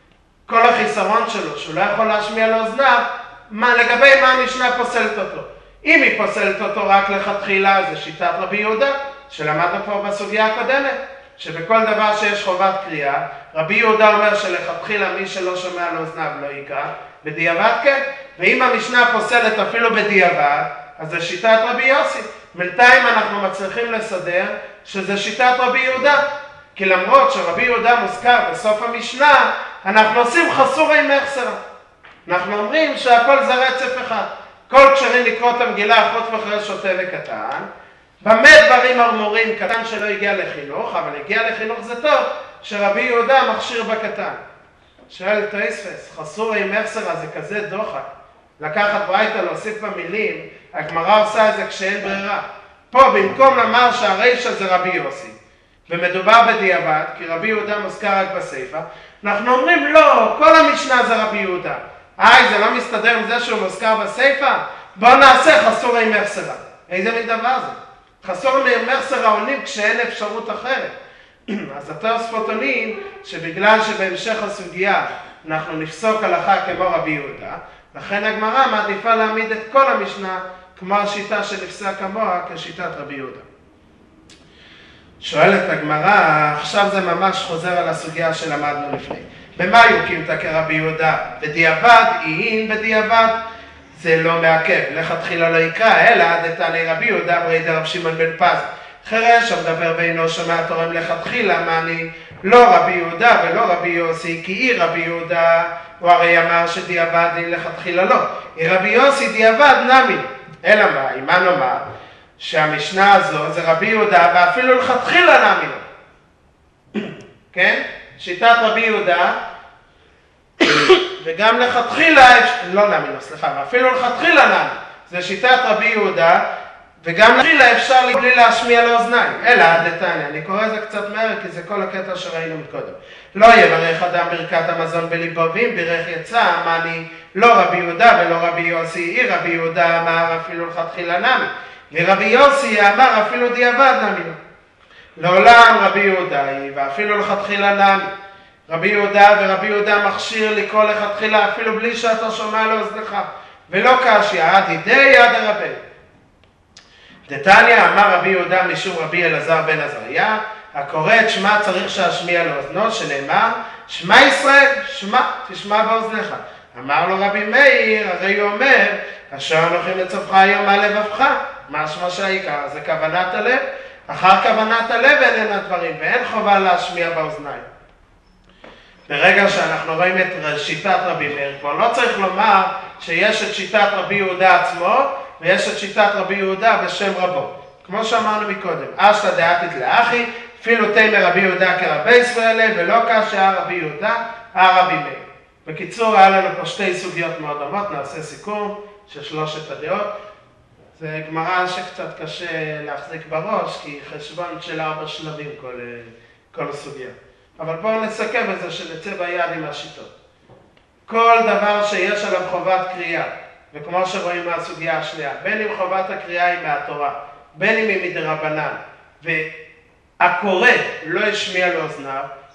כל החיסרון שלו, שהוא לא יכול להשמיע לאוזניו, מה, לגבי מה המשנה פוסלת אותו. אם היא פוסלת אותו רק לכתחילה, זה שיטת רבי יהודה, שלמדנו פה בסוגיה הקודמת, שבכל דבר שיש חובת קריאה, רבי יהודה אומר שלכתחילה מי שלא שומע לאוזניו לא יקרא, בדיעבד כן, ואם המשנה פוסלת אפילו בדיעבד, אז זה שיטת רבי יוסי. בינתיים אנחנו מצליחים לסדר שזה שיטת רבי יהודה, כי למרות שרבי יהודה מוזכר בסוף המשנה, אנחנו עושים חסורי מחסרה. אנחנו אומרים שהכל זה רצף אחד. כל כשרים לקרוא את המגילה חוץ מחרל שוטה וקטן, במה דברים אמורים קטן שלא הגיע לחינוך, אבל הגיע לחינוך זה טוב, שרבי יהודה מכשיר בקטן. שואל תוספות, חסורי מחסרה זה כזה דוחק. לקחת ברייתא להוסיף במילים, הגמרא עושה את זה כשאין ברירה. פה במקום לומר שהרישא זה רבי יוסי, ומדובר בדיעבד, כי רבי יהודה מוזכר רק בסיפא, אנחנו אומרים לא, כל המשנה זה רבי יהודה. איי, זה לא מסתדר עם זה שהוא מוזכר בסיפא? בואו נעשה חסורי מחסרה. איזה מין דבר זה? חסורי מחסרה עולים כשאין אפשרות אחרת. אז התוספות עונים שבגלל שבהמשך הסוגיה אנחנו נפסוק הלכה כמו רבי יהודה, לכן הגמרא מעדיפה להעמיד את כל המשנה כמו השיטה שנפסק כמוה כשיטת רבי יהודה. שואלת הגמרא, עכשיו זה ממש חוזר על הסוגיה שלמדנו לפני. במה יוקימתא כרבי יהודה? בדיעבד, אין בדיעבד, זה לא מעכב, לכתחילה לא יקרא, אלא דתניא רבי יהודה ברי דרב שמעון בן פז. חרש המדבר ואינו שומע תורם לכתחילה, מאני לא רבי יהודה ולא רבי יוסי, כי היא רבי יהודה, הוא הרי אמר שדיעבד אין לכתחילה לא. היא רבי יוסי דיעבד נמי. אלא מה, אם מה נאמר? שהמשנה הזו זה רבי יהודה ואפילו לכתחילה נמי לו. כן? שיטת רבי יהודה וגם לכתחילה, לא נמי לו, סליחה, ואפילו לכתחילה נמי. זה שיטת רבי יהודה וגם לכתחילה אפשר בלי להשמיע לאוזניים. אלא דתניא, אני קורא את זה קצת מהר כי זה כל הקטע שראינו מקודם. לא יברך אדם ברכת המזון בליבו, ואם בירך יצא, אמני לא רבי יהודה ולא רבי יוסי, היא רבי יהודה אמר אפילו לכתחילה נמי. ורבי יוסי אמר אפילו דיעבד נמי לו. לעולם רבי יהודה היא ואפילו לכתחילה נמי. רבי יהודה ורבי יהודה מכשיר לקרוא לכתחילה אפילו בלי שאתה שומע לאוזנך. ולא קשיא, עד ידי יד הרבי. דתניא אמר רבי יהודה משום רבי אלעזר בן עזריה, הקורא את שמע צריך שהשמיע לאוזנו, שנאמר, שמע ישראל, שמע, תשמע באוזניך. אמר לו רבי מאיר, הרי הוא אומר, אשר אנוכי מצווך היום על לבבך, משמע שהעיקר זה כוונת הלב, אחר כוונת הלב אין אין הדברים, ואין חובה להשמיע באוזניים. ברגע שאנחנו רואים את שיטת רבי מאיר, כבר לא צריך לומר שיש את שיטת רבי יהודה עצמו, ויש את שיטת רבי יהודה בשם רבו. כמו שאמרנו מקודם, אשתא דעתית לאחי, אפילו תימא רבי יהודה כרבי ישראל, ולא קשיא רבי יהודה, הרבי מאיר. בקיצור, היה לנו פה שתי סוגיות מאוד דומות, נעשה סיכום של שלושת הדעות. זה גמרא שקצת קשה להחזיק בראש, כי חשבון של ארבע שלבים כל, כל הסוגיה. אבל בואו נסכם את זה שנצא ביד עם השיטות. כל דבר שיש עליו חובת קריאה, וכמו שרואים מהסוגיה השנייה, בין אם חובת הקריאה היא מהתורה, בין אם היא מדרבנן, והקורא לא השמיע לאוזניו,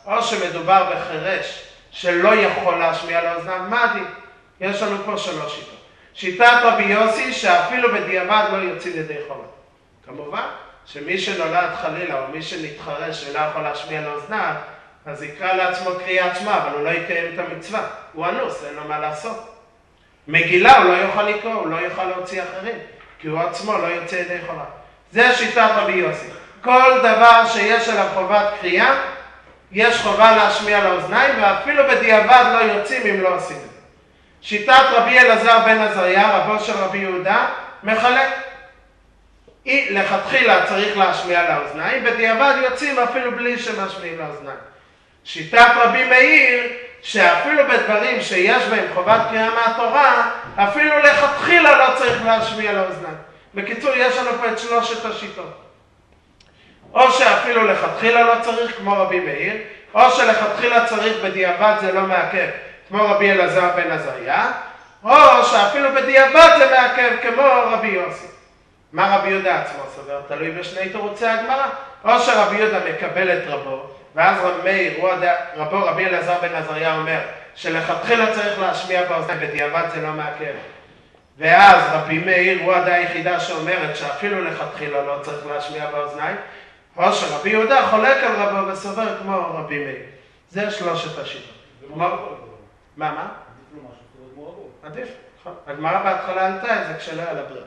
או שמדובר בחרש שלא יכול להשמיע לאוזניו, מה עדיף? יש לנו פה שלוש שיטות. שיטת רבי יוסי שאפילו בדיעבד לא יוציא ידי חובה. כמובן שמי שנולד חלילה או מי שנתחרש ולא יכול להשמיע לאוזניו, אז יקרא לעצמו קריאת שמע, אבל הוא לא יקיים את המצווה. הוא אנוס, אין לו מה לעשות. מגילה הוא לא יוכל לקרוא, הוא לא יוכל להוציא אחרים, כי הוא עצמו לא יוצא ידי חובה. זה שיטת רבי יוסי. כל דבר שיש עליו חובת קריאה, יש חובה להשמיע לאוזניים, ואפילו בדיעבד לא יוצאים אם לא עושים את זה. שיטת רבי אלעזר בן עזריה, רבו של רבי יהודה, מחלק. היא לכתחילה צריך להשמיע לאוזניים, בדיעבד יוצאים אפילו בלי שמשמיעים לאוזניים. שיטת רבי מאיר, שאפילו בדברים שיש בהם חובת קריאה מהתורה, אפילו לכתחילה לא צריך להשמיע לאוזניים. בקיצור, יש לנו פה את שלושת השיטות. או שאפילו לכתחילה לא צריך, כמו רבי מאיר, או שלכתחילה צריך בדיעבד זה לא מעכב, כמו רבי אלעזר בן עזריה, או שאפילו בדיעבד זה מעכב, כמו רבי יוסי. מה רבי יהודה עצמו סובר? תלוי בשני תירוצי הגמרא. או שרבי יהודה מקבל את רבו, ואז רבי מאיר, רבו רבי אלעזר בן עזריה אומר, שלכתחילה צריך להשמיע באוזניים, בדיעבד זה לא מעכב. ואז רבי מאיר הוא הדעה היחידה שאומרת שאפילו לכתחילה לא צריך להשמיע באוזניים, או שרבי יהודה חולק על רבו וסובר כמו רבי מאיר. זה שלושת השיטות. מה? מה? מה? עדיף. הגמרא בהתחלה עלתה את זה כשלא היה לה ברירה.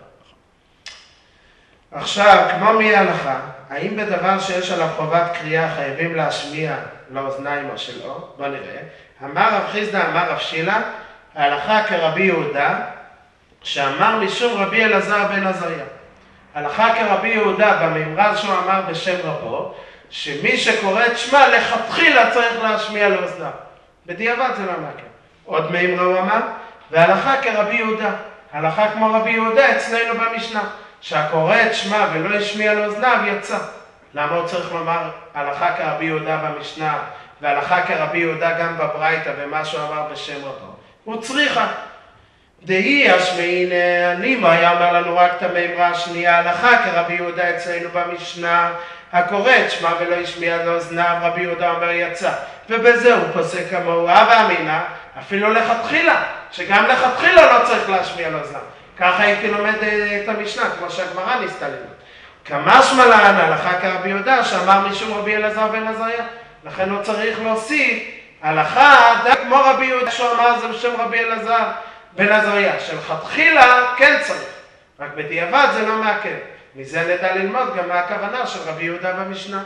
עכשיו, כמו מי ההלכה, האם בדבר שיש עליו חובת קריאה חייבים להשמיע לאוזניים או שלא? בוא נראה. אמר רב חיסדא, אמר רב שילה, ההלכה כרבי יהודה, שאמר משום רבי אלעזר בן עזריה. הלכה כרבי יהודה בממרז שהוא אמר בשם רבו, שמי שקורא את שמה לכתחילה צריך להשמיע לאוזניו. בדיעבד זה לא מעכב. עוד מימרה הוא אמר, והלכה כרבי יהודה. הלכה כמו רבי יהודה אצלנו במשנה, שהקורא את שמה ולא השמיע לאוזניו יצא. למה הוא צריך לומר הלכה כרבי יהודה במשנה, והלכה כרבי יהודה גם בברייתא ומה שהוא אמר בשם רבו? הוא צריכה. דהי השמעין הנימה היה אומר לנו רק את המימרה השנייה, הלכה כרבי יהודה אצלנו במשנה, הקורא את שמה ולא השמיע לאוזניו, רבי יהודה אומר יצא. ובזה הוא פוסק כמוהו, הווה אמינא, אפילו לכתחילה, שגם לכתחילה לא צריך להשמיע לאוזניו. ככה הייתי לומד את המשנה, כמו שהגמרא ניסתה ללמוד. כמשמע לן, הלכה כרבי יהודה, שאמר משום רבי אלעזר בן עזריה, לכן הוא צריך להוסיף הלכה, כמו רבי יהודה, שהוא אמר זה בשם רבי אלעזר בן עזריה, שלכתחילה כן צריך, רק בדיעבד זה לא מעכב. מזה נדע ללמוד גם מה הכוונה של רבי יהודה במשנה.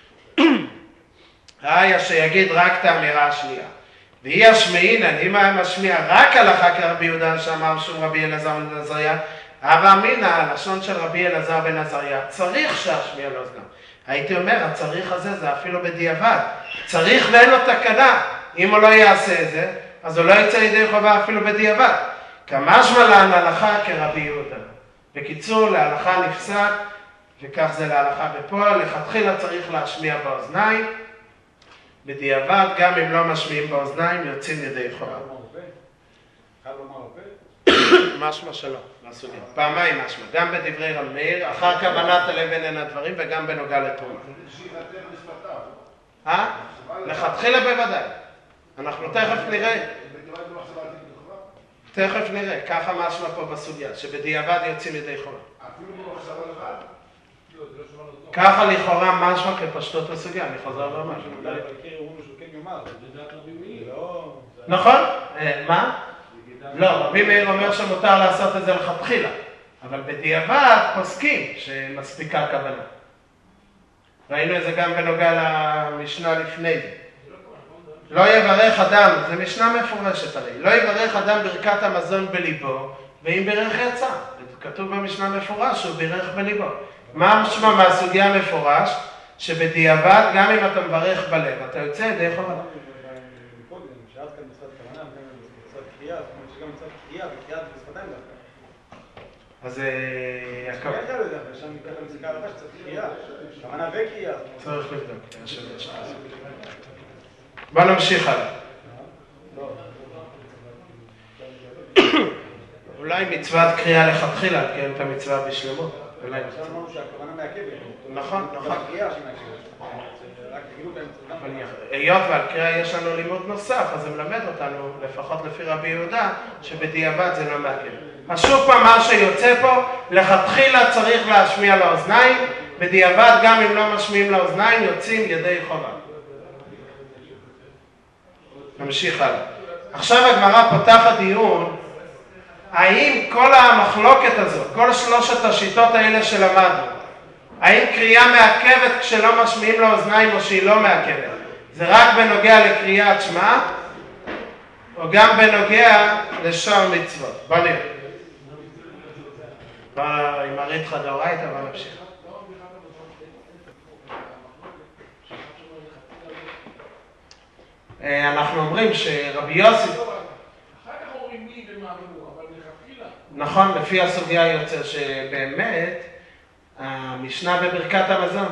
היה שיגיד רק את האמירה השנייה. והיא השמעינן, אם היה משמיע רק הלכה כרבי יהודה שאמר שום רבי אלעזר בן עזריה, הווה אמינא, הלשון של רבי אלעזר בן עזריה, צריך שהשמיע לאוזניו. הייתי אומר, הצריך הזה זה אפילו בדיעבד. צריך ואין לו תקנה. אם הוא לא יעשה את זה, אז הוא לא יצא ידי חובה אפילו בדיעבד. כמשמע לן הלכה כרבי יהודה. בקיצור, להלכה נפסק, וכך זה להלכה בפועל, לכתחילה צריך להשמיע באוזניים, בדיעבד, גם אם לא משמיעים באוזניים, יוצאים ידי חובה. חייב לומר הפה? משמע שלא, מהסוגיה. פעמיים משמע, גם בדברי רב מאיר, אחר כוונת הלבן אין הדברים, וגם בנוגע לתרומה. אה? לכתחילה בוודאי. אנחנו תכף נראה. תכף נראה, ככה משמע פה בסוגיה, שבדיעבד יוצאים ידי חובה. אפילו במחשבה לבד? לא, זה לא שמע לו. ככה לכאורה משמע כפשטות הסוגיה, אני חוזר ואומר. נכון? מה? לא, רבי מאיר אומר שמותר לעשות את זה לכתחילה, אבל בדיעבד פוסקים שמספיקה כוונה. ראינו את זה גם בנוגע למשנה לפני זה. לא יברך אדם, זה משנה מפורשת הרי, לא יברך אדם ברכת המזון בליבו, ואם בירך יצא. כתוב במשנה מפורש שהוא בירך בליבו. מה משמע מהסוגיה המפורש? שבדיעבד, גם אם אתה מברך בלב, אתה יוצא ידי חובה. קודם, שאז כאן מצוות כוונה, כאן מצוות קריאה, זאת אומרת שגם מצוות קריאה, וקריאה זה בשפתיים דווקא. אז הקו... כן, אתה לא יודע, ושם נקרא למסיקה הלכה שצריך קריאה, כוונה וקריאה. צריך לבדוק. בוא נמשיך הלאה. אולי מצוות קריאה לכתחילה, כן, את המצווה בשלמות. עכשיו אמרנו שהכוונה מעכבת. נכון, נכון. הקריאה שמעכבת. רק תגידו כאן. היות ועל קריאה יש לנו לימוד נוסף, אז זה מלמד אותנו, לפחות לפי רבי יהודה, שבדיעבד זה לא מעכב. אז שוב פעם מה שיוצא פה, לכתחילה צריך להשמיע לאוזניים, בדיעבד גם אם לא משמיעים לאוזניים, יוצאים ידי חובה. נמשיך הלאה. עכשיו הגמרא פותחת דיון, האם כל המחלוקת הזאת, כל שלושת השיטות האלה שלמדנו, האם קריאה מעכבת כשלא משמיעים לאוזניים או שהיא לא מעכבת? זה רק בנוגע לקריאת שמע, או גם בנוגע לשאר מצוות? בוא נראה. עם הריתחא דאורייתא, בוא נמשיך. אנחנו אומרים שרבי יוסי... אחר כך אומרים מי ומה ומו, אבל מלכתחילה. נכון, לפי הסוגיה יוצא שבאמת המשנה בברכת המזון...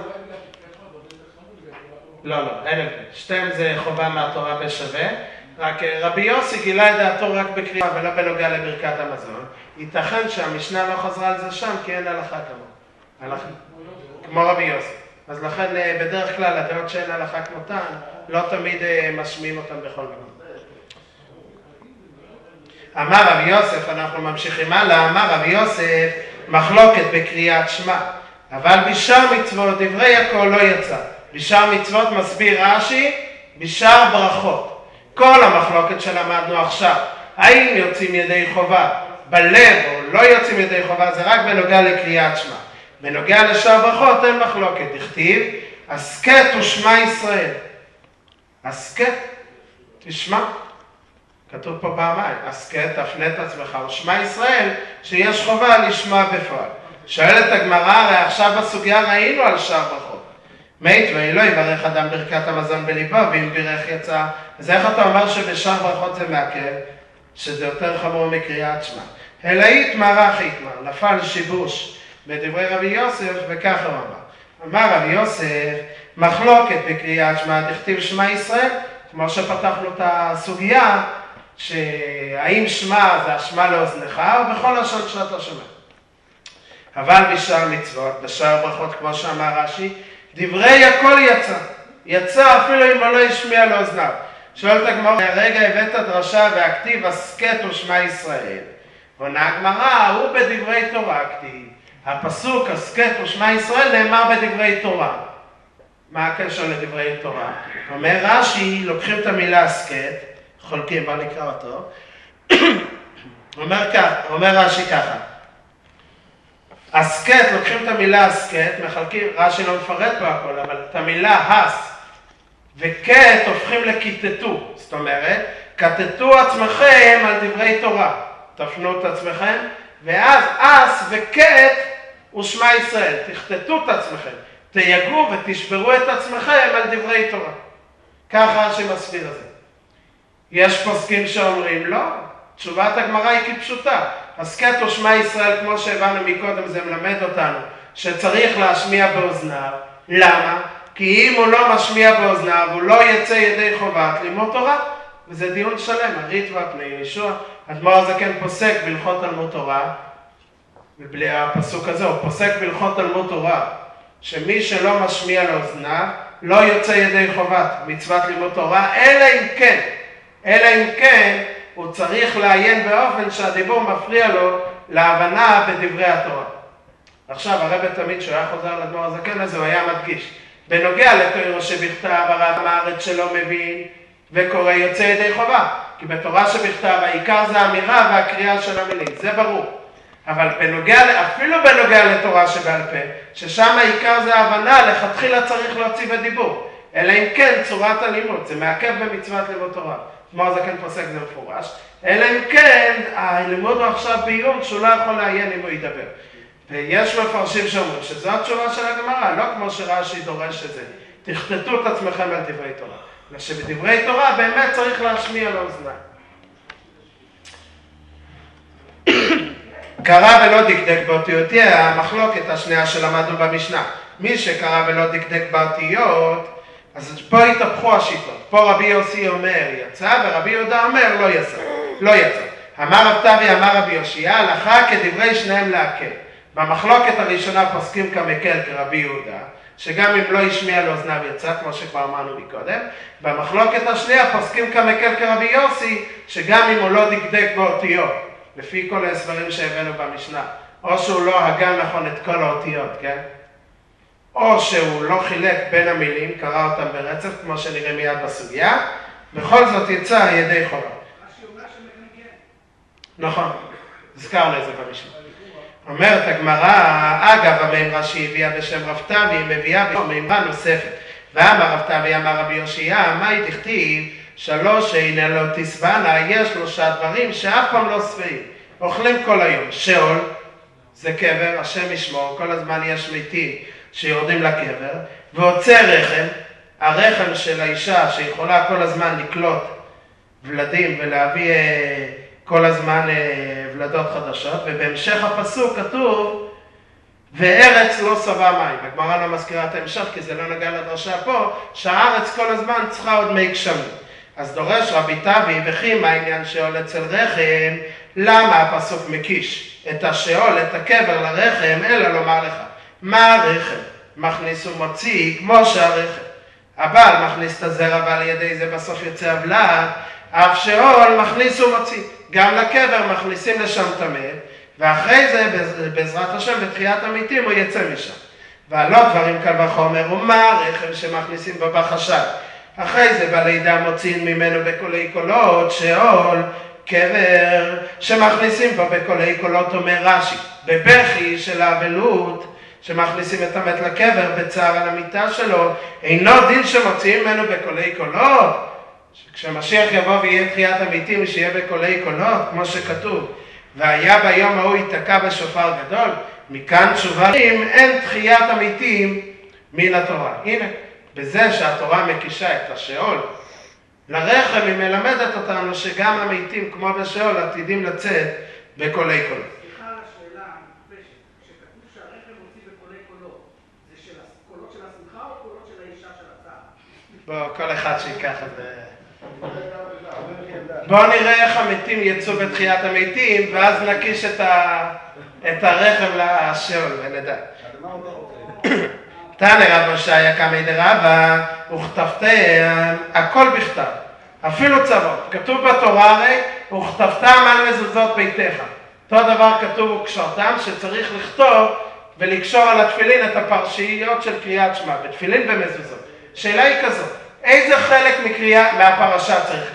לא, לא, אין הבדל. שתיהם זה חובה מהתורה בשווה, רק רבי יוסי גילה את דעתו רק בקריאה ולא בנוגע לברכת המזון. ייתכן שהמשנה לא חזרה על זה שם כי אין הלכה כמו. כמו רבי יוסי. אז לכן בדרך כלל הדעות שאין הלכה כמותן, לא תמיד משמיעים אותם בכל מקום. אמר רבי יוסף, אנחנו ממשיכים הלאה, אמר רבי יוסף, מחלוקת בקריאת שמע, אבל בשאר מצוות דברי הכל לא יצא. בשאר מצוות מסביר רש"י, בשאר ברכות. כל המחלוקת שלמדנו עכשיו, האם יוצאים ידי חובה בלב או לא יוצאים ידי חובה, זה רק בנוגע לקריאת שמע. בנוגע לשאר ברכות אין מחלוקת, דכתיב, הסכת ושמע ישראל. הסכת, תשמע, כתוב פה פעמיים, הסכת, תפנה את עצמך, ושמע ישראל, שיש חובה לשמוע בפועל. שואלת הגמרא, הרי עכשיו בסוגיה ראינו על שאר ברכות. מית ואלוה יברך אדם ברכת המזון בליבו, ואם בירך יצא, אז איך אתה אומר שבשאר ברכות זה מעכב? שזה יותר חמור מקריאת שמע. אלא יתמרח יתמר, נפל שיבוש בדברי רבי יוסף, וכך הוא אמר. אמר רבי יוסף, מחלוקת בקריאת שמע, דכתיב שמע ישראל, כמו שפתחנו את הסוגיה, שהאם שמע זה השמע לאוזנך, או בכל לשון שאתה שומע. אבל בשאר מצוות, בשאר ברכות, כמו שאמר רש"י, דברי הכל יצא. יצא אפילו אם לא ישמיע לאוזניו. שואלת הגמרא, הרגע הבאת דרשה והכתיב הסכת ושמע ישראל. עונה הגמרא, הוא בדברי תורה כתיב. הפסוק הסכת ושמע ישראל נאמר בדברי תורה. מה הקשר לדברי תורה? אומר רש"י, לוקחים את המילה הסכת, חולקים, בוא נקרא אותו. אומר כך, אומר רש"י ככה. הסכת, לוקחים את המילה הסכת, מחלקים, רש"י לא מפרט פה הכל, אבל את המילה הס וכת הופכים לכיתתו. זאת אומרת, כתתו עצמכם על דברי תורה. תפנו את עצמכם, ואז אס וכת ושמע ישראל. תכתתו את עצמכם, תייגעו ותשברו את עצמכם על דברי תורה. ככה שמסביר את זה. יש פוסקים שאומרים לא, תשובת הגמרא היא כפשוטה. הסכת ושמע ישראל, כמו שהבנו מקודם, זה מלמד אותנו שצריך להשמיע באוזניו. למה? כי אם הוא לא משמיע באוזניו, הוא לא יצא ידי חובת לימוד תורה. וזה דיון שלם, הריטב"א פני יהושע. אדמו"ר הזקן פוסק בהלכות תלמוד תורה, ובלי הפסוק הזה, הוא פוסק בהלכות תלמוד תורה, שמי שלא משמיע לאוזניו, לא יוצא ידי חובת מצוות לימוד תורה, אלא אם כן, אלא אם כן, הוא צריך לעיין באופן שהדיבור מפריע לו להבנה בדברי התורה. עכשיו, הרב תמיד שהוא היה חוזר לאדמו"ר הזקן הזה, הוא היה מדגיש. בנוגע לתורה שבכתב, הרב הארץ שלא מבין וקורא יוצא ידי חובה. כי בתורה שבכתב העיקר זה האמירה והקריאה של המילים, זה ברור. אבל בנוגע, אפילו בנוגע לתורה שבעל פה, ששם העיקר זה ההבנה, לכתחילה צריך להוציא בדיבור. אלא אם כן צורת הלימוד, זה מעכב במצוות לימוד תורה. כמו זה כן פוסק זה מפורש. אלא אם כן, הלימוד הוא עכשיו בעיון שהוא לא יכול לעיין אם הוא ידבר. ויש מפרשים שאומרים שזו התשובה של הגמרא, לא כמו שרש"י דורש את זה. תכתתו את עצמכם על דברי תורה. ושבדברי תורה באמת צריך להשמיע לאוזניים. קרא ולא דקדק באותיותיה, המחלוקת השנייה שלמדנו במשנה. מי שקרא ולא דקדק באותיות, אז פה התהפכו השיטות. פה רבי יוסי אומר יצא, ורבי יהודה אומר לא יצא. לא יצא. אמר רב טרי, אמר רבי יושיע, הלכה כדברי שניהם להקל. במחלוקת הראשונה פוסקים כמקל כרבי יהודה, שגם אם לא השמיע לאוזניו יצא, כמו שכבר אמרנו מקודם. במחלוקת השנייה פוסקים כמקל כרבי יוסי, שגם אם הוא לא דקדק באותיות, לפי כל ההסברים שהבאנו במשנה, או שהוא לא הגה נכון את כל האותיות, כן? או שהוא לא חילק בין המילים, קרא אותם ברצף, כמו שנראה מיד בסוגיה, בכל זאת יצא על ידי חובה. נכון, הזכרנו את זה במשנה. אומרת הגמרא, אגב, המימרה שהיא הביאה בשם רב טבי, היא מביאה מימרה נוספת. ואמר רב טבי, אמר רבי יושיע, מה היא תכתיב? שלוש הנה לא תסבנה, יש שלושה דברים שאף פעם לא שבעים. אוכלים כל היום. שאול, זה קבר, השם ישמור, כל הזמן יש מתים שיורדים לקבר, ועוצר רחם, הרחם של האישה שיכולה כל הזמן לקלוט ולדים ולהביא כל הזמן ולדות חדשות, ובהמשך הפסוק כתוב, וארץ לא שבע מים. הגמרא לא מזכירה את ההמשך, כי זה לא נגע לדרשה פה, שהארץ כל הזמן צריכה עוד מי גשמים. אז דורש רבי טבי, וכי מה העניין שאול אצל רחם? למה הפסוק מקיש את השאול, את הקבר לרחם, אלא לומר לך, מה הרחם? מכניס ומוציא כמו שהרחם. הבעל מכניס את הזרע, ועל ידי זה בסוף יוצא הבלעת, אף שאול מכניס ומוציא. גם לקבר מכניסים לשם תמת, ואחרי זה בעזרת השם בתחיית המתים הוא יצא משם. ועלו דברים קל וחומר, ומה הרחם שמכניסים בו בחשד? אחרי זה בלידה מוציאים ממנו בקולי קולות, שאול קבר שמכניסים בו בקולי קולות, אומר רש"י, בבכי של האבלות שמכניסים את המת לקבר בצער על המיטה שלו, אינו דין שמוציאים ממנו בקולי קולות. כשמשיח יבוא ויהיה תחיית המתים שיהיה בקולי קולות, כמו שכתוב, והיה ביום ההוא ייתקע בשופר גדול, מכאן תשובים, אין תחיית המתים מן התורה. הנה, בזה שהתורה מקישה את השאול לרחם, היא מלמדת אותנו שגם המתים כמו בשאול עתידים לצאת בקולי קולות. סליחה על השאלה המתפשת, כשכתוב שהרחם מוציא בקולי קולות, זה של הקולות של השמחה או קולות של האישה של הצער? בוא, כל אחד שיקח את זה. בואו נראה איך המתים יצאו בתחיית המתים, ואז נקיש את, ה... את הרחם לשאול ונדע. תנא רב הושעיה קמי דרבא, וכתבתם, הכל בכתב, אפילו צוות. כתוב בתורה הרי, וכתבתם על מזוזות ביתך. אותו דבר כתוב וקשרתם, שצריך לכתוב ולקשור על התפילין את הפרשיות של קריאת שמע, בתפילין ומזוזות. השאלה היא כזאת, איזה חלק מקריאה, מהפרשה צריך?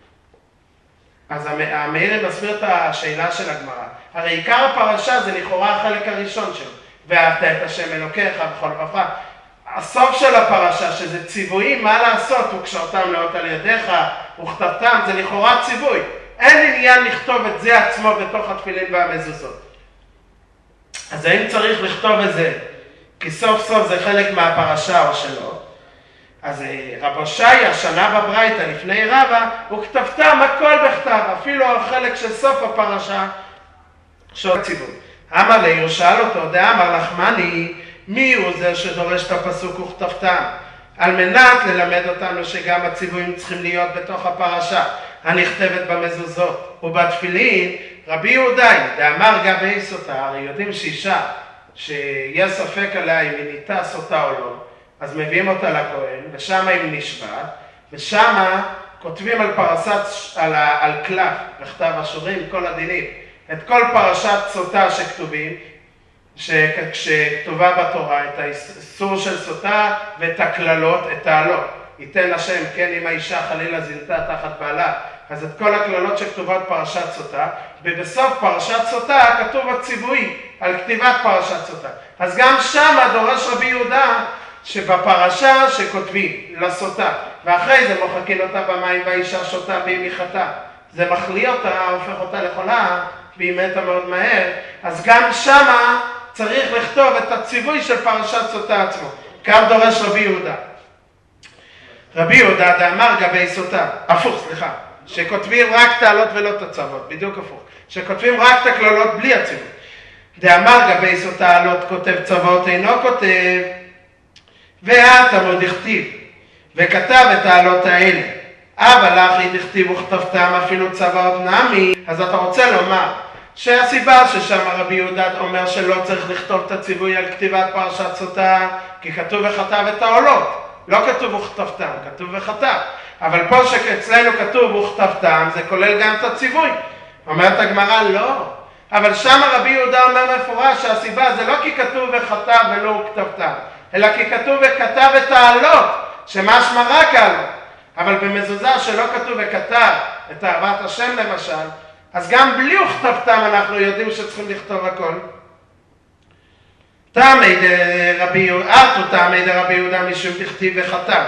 אז המאירי מסביר את השאלה של הגמרא. הרי עיקר הפרשה זה לכאורה החלק הראשון שלו. ואהבת את השם אלוקיך בכל לבבך. הסוף של הפרשה, שזה ציוויים, מה לעשות? וקשרתם לאות על ידיך, וכתבתם, זה לכאורה ציווי. אין עניין לכתוב את זה עצמו בתוך התפילין והמזוזות. אז האם צריך לכתוב את זה? כי סוף סוף זה חלק מהפרשה או שלא. אז רב הושעיה, שנה בברייתא לפני רבא, וכתבתם הכל בכתב, אפילו החלק של סוף הפרשה של הציווי. אמר לי, הוא שאל אותו, דאמר לחמני, מי הוא זה שדורש את הפסוק וכתבתם? על מנת ללמד אותנו שגם הציוויים צריכים להיות בתוך הפרשה, הנכתבת במזוזות ובתפילין. רבי יהודאי, דאמר גבי סוטה, הרי יודעים שאישה, שיש ספק עליה אם היא ניתה סוטה או לא, אז מביאים אותה לכהן, ושם היא נשבעת, ושם כותבים על פרשת, על, על קלף, בכתב אשורים, כל הדינים. את כל פרשת סוטה שכתובים, שכתובה בתורה, את האיסור של סוטה ואת הכללות, את העלות. ייתן השם, כן, אם האישה חלילה זינתה תחת בעלה, אז את כל הכללות שכתובות פרשת סוטה, ובסוף פרשת סוטה כתוב הציווי על כתיבת פרשת סוטה. אז גם שם דורש רבי יהודה שבפרשה שכותבים לסוטה, ואחרי זה מוחקים אותה במים והאישה שותה והיא מחתה. זה מחליא אותה, הופך אותה לחולה, והיא מתה מאוד מהר, אז גם שמה צריך לכתוב את הציווי של פרשת סוטה עצמו. כך דורש רבי יהודה. רבי יהודה דאמר גבי סוטה, הפוך, סליחה, שכותבים רק את העלות ולא את הצוות, בדיוק הפוך, שכותבים רק את הכללות בלי הציווי. דאמר גבי סוטה עלות כותב צוות אינו כותב, והתלמוד הכתיב, וכתב את העלות האלה. אבל אחי דכתיב וכתבתם אפילו צוות נמי, אז אתה רוצה לומר שהסיבה ששם רבי יהודה אומר שלא צריך לכתוב את הציווי על כתיבת פרשת סוטה, כי כתוב וכתב את העולות. לא כתוב וכתבתם, כתוב וכתב. אבל פה שאצלנו כתוב וכתבתם, זה כולל גם את הציווי. אומרת הגמרא, לא. אבל שם רבי יהודה אומר מפורש שהסיבה זה לא כי כתוב וכתב ולא וכתבתם, אלא כי כתוב וכתב את העלות, שמשמע רק העלות. אבל במזוזה שלא כתוב וכתב את אהבת השם למשל, אז גם בלי וכתבתם אנחנו יודעים שצריכים לכתוב הכל. תמי דרבי יהודה, תמי דרבי יהודה משום דכתיב וכתב,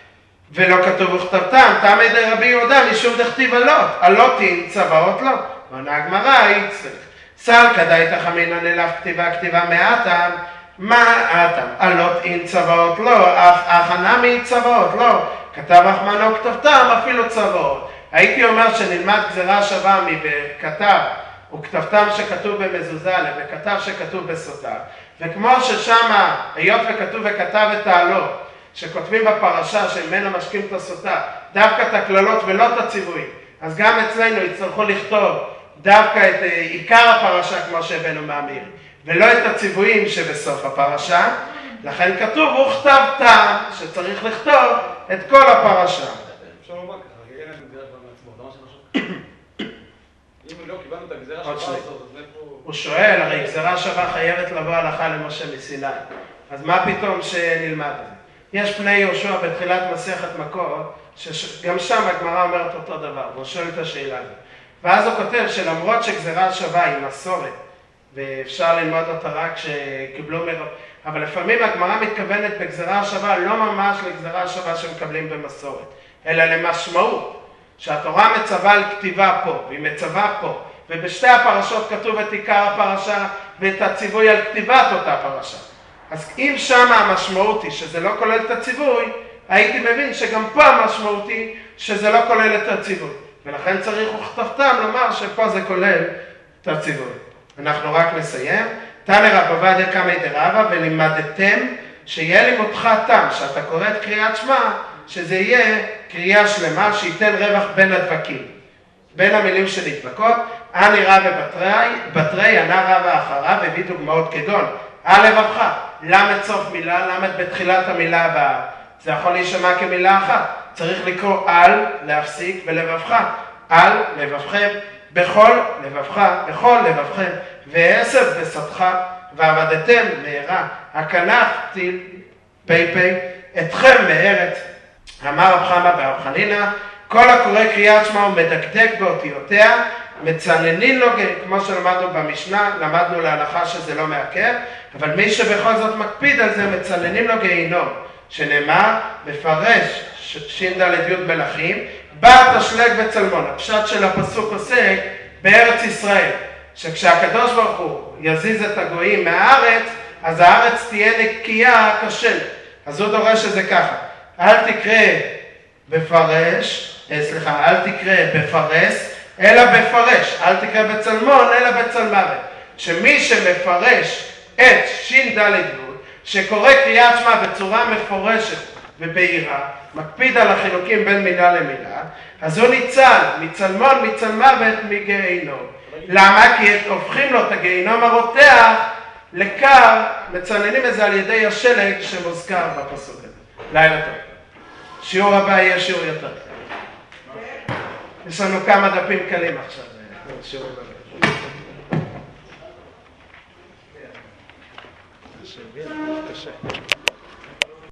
ולא כתוב וכתבתם, תמי דרבי יהודה משום דכתיב עלות, עלות אין צבאות לא. עונה הגמרא, יצטרך. סל כדאי תחמינן אליו כתיבה כתיבה מעטם, מה אתם? עלות אין צבאות לא, אף הכנמי צבאות לא, כתב אחמנו כתבתם אפילו צבאות. הייתי אומר שנלמד גזירה שווה מבכתב וכתבתם שכתוב במזוזה ובכתב שכתוב בסוטה, וכמו ששם היות וכתוב וכתב את העלות שכותבים בפרשה שממנה משקים את הסוטה דווקא את הכללות ולא את הציוויים, אז גם אצלנו יצטרכו לכתוב דווקא את עיקר הפרשה כמו שהבאנו מהמיר ולא את הציוויים שבסוף הפרשה. לכן כתוב וכתבתם שצריך לכתוב את כל הפרשה. אפשר לומר ככה, אין להם גזירה כבר מעצמו, למה שמשהו? אם לא קיבלנו את הגזירה שווה הזאת, אז איפה... הוא שואל, הרי גזירה שווה חייבת לבוא הלכה למשה מסיני, אז מה פתאום שנלמד את זה? יש פני יהושע בתחילת מסכת מכות, שגם שם הגמרא אומרת אותו דבר, והוא שואל את השאלה הזאת. ואז הוא כותב שלמרות שגזירה שווה היא מסורת, ואפשר ללמוד אותה רק שקיבלו מרוב, אבל לפעמים הגמרא מתכוונת בגזירה שווה לא ממש לגזירה שווה שמקבלים במסורת, אלא למשמעות, שהתורה מצווה על כתיבה פה, והיא מצווה פה, ובשתי הפרשות כתוב את עיקר הפרשה ואת הציווי על כתיבת אותה פרשה. אז אם שם המשמעות היא שזה לא כולל את הציווי, הייתי מבין שגם פה המשמעות היא שזה לא כולל את הציווי. ולכן צריך וכתבתם לומר שפה זה כולל את הציווי. אנחנו רק נסיים. תנא רב עובדיה קמי דרבא ולימדתם שיהיה לימודך תם, שאתה קורא את קריאת שמע, שזה יהיה קריאה שלמה שייתן רווח בין הדבקים. בין המילים שנדבקות, אני רבא בתרי, בתרי ענה רבא אחריו, הביא דוגמאות כגון, א' לבבך, למד סוף מילה, למד בתחילת המילה הבאה. זה יכול להישמע כמילה אחת. צריך לקרוא על, להפסיק, ולבבך, על לבבכם, בכל לבבך, בכל לבבכם, ועשב בשדך, ועבדתם מהרה, הכנף טיל, פי פי, אתכם מארץ. אמר רב חמא ברב חנינא, כל הקורא קריאת שמע ומדקדק באותיותיה, מצננין לו, כמו שלמדנו במשנה, למדנו להלכה שזה לא מעכב, אבל מי שבכל זאת מקפיד על זה, מצננים לו גיהינום, שנאמר, בפרש ש"ד י' מלכים, בא תשלג בצלמון. הפשט של הפסוק עוסק בארץ ישראל, שכשהקדוש ברוך הוא יזיז את הגויים מהארץ, אז הארץ תהיה נקייה כשל. אז הוא דורש שזה ככה, אל תקרא בפרש, סליחה, אל תקרא בפרס, אלא בפרש, אל תקרא בצלמון, אלא בצלמוות. שמי שמפרש את ש"ד י' שקורא קריאת שמע בצורה מפורשת ובהירה, מקפיד על החילוקים בין מילה למילה, אז הוא ניצל מצלמון, מצלמוות, מגיהינום. למה? כי הופכים לו את הגיהינום הרותח לקר, מצננים את זה על ידי השלג שמוזכר בפסוק הזה. לילה טוב. שיעור הבא יהיה שיעור יותר קל. יש לנו כמה דפים קלים עכשיו. שיעור הבא. קשה.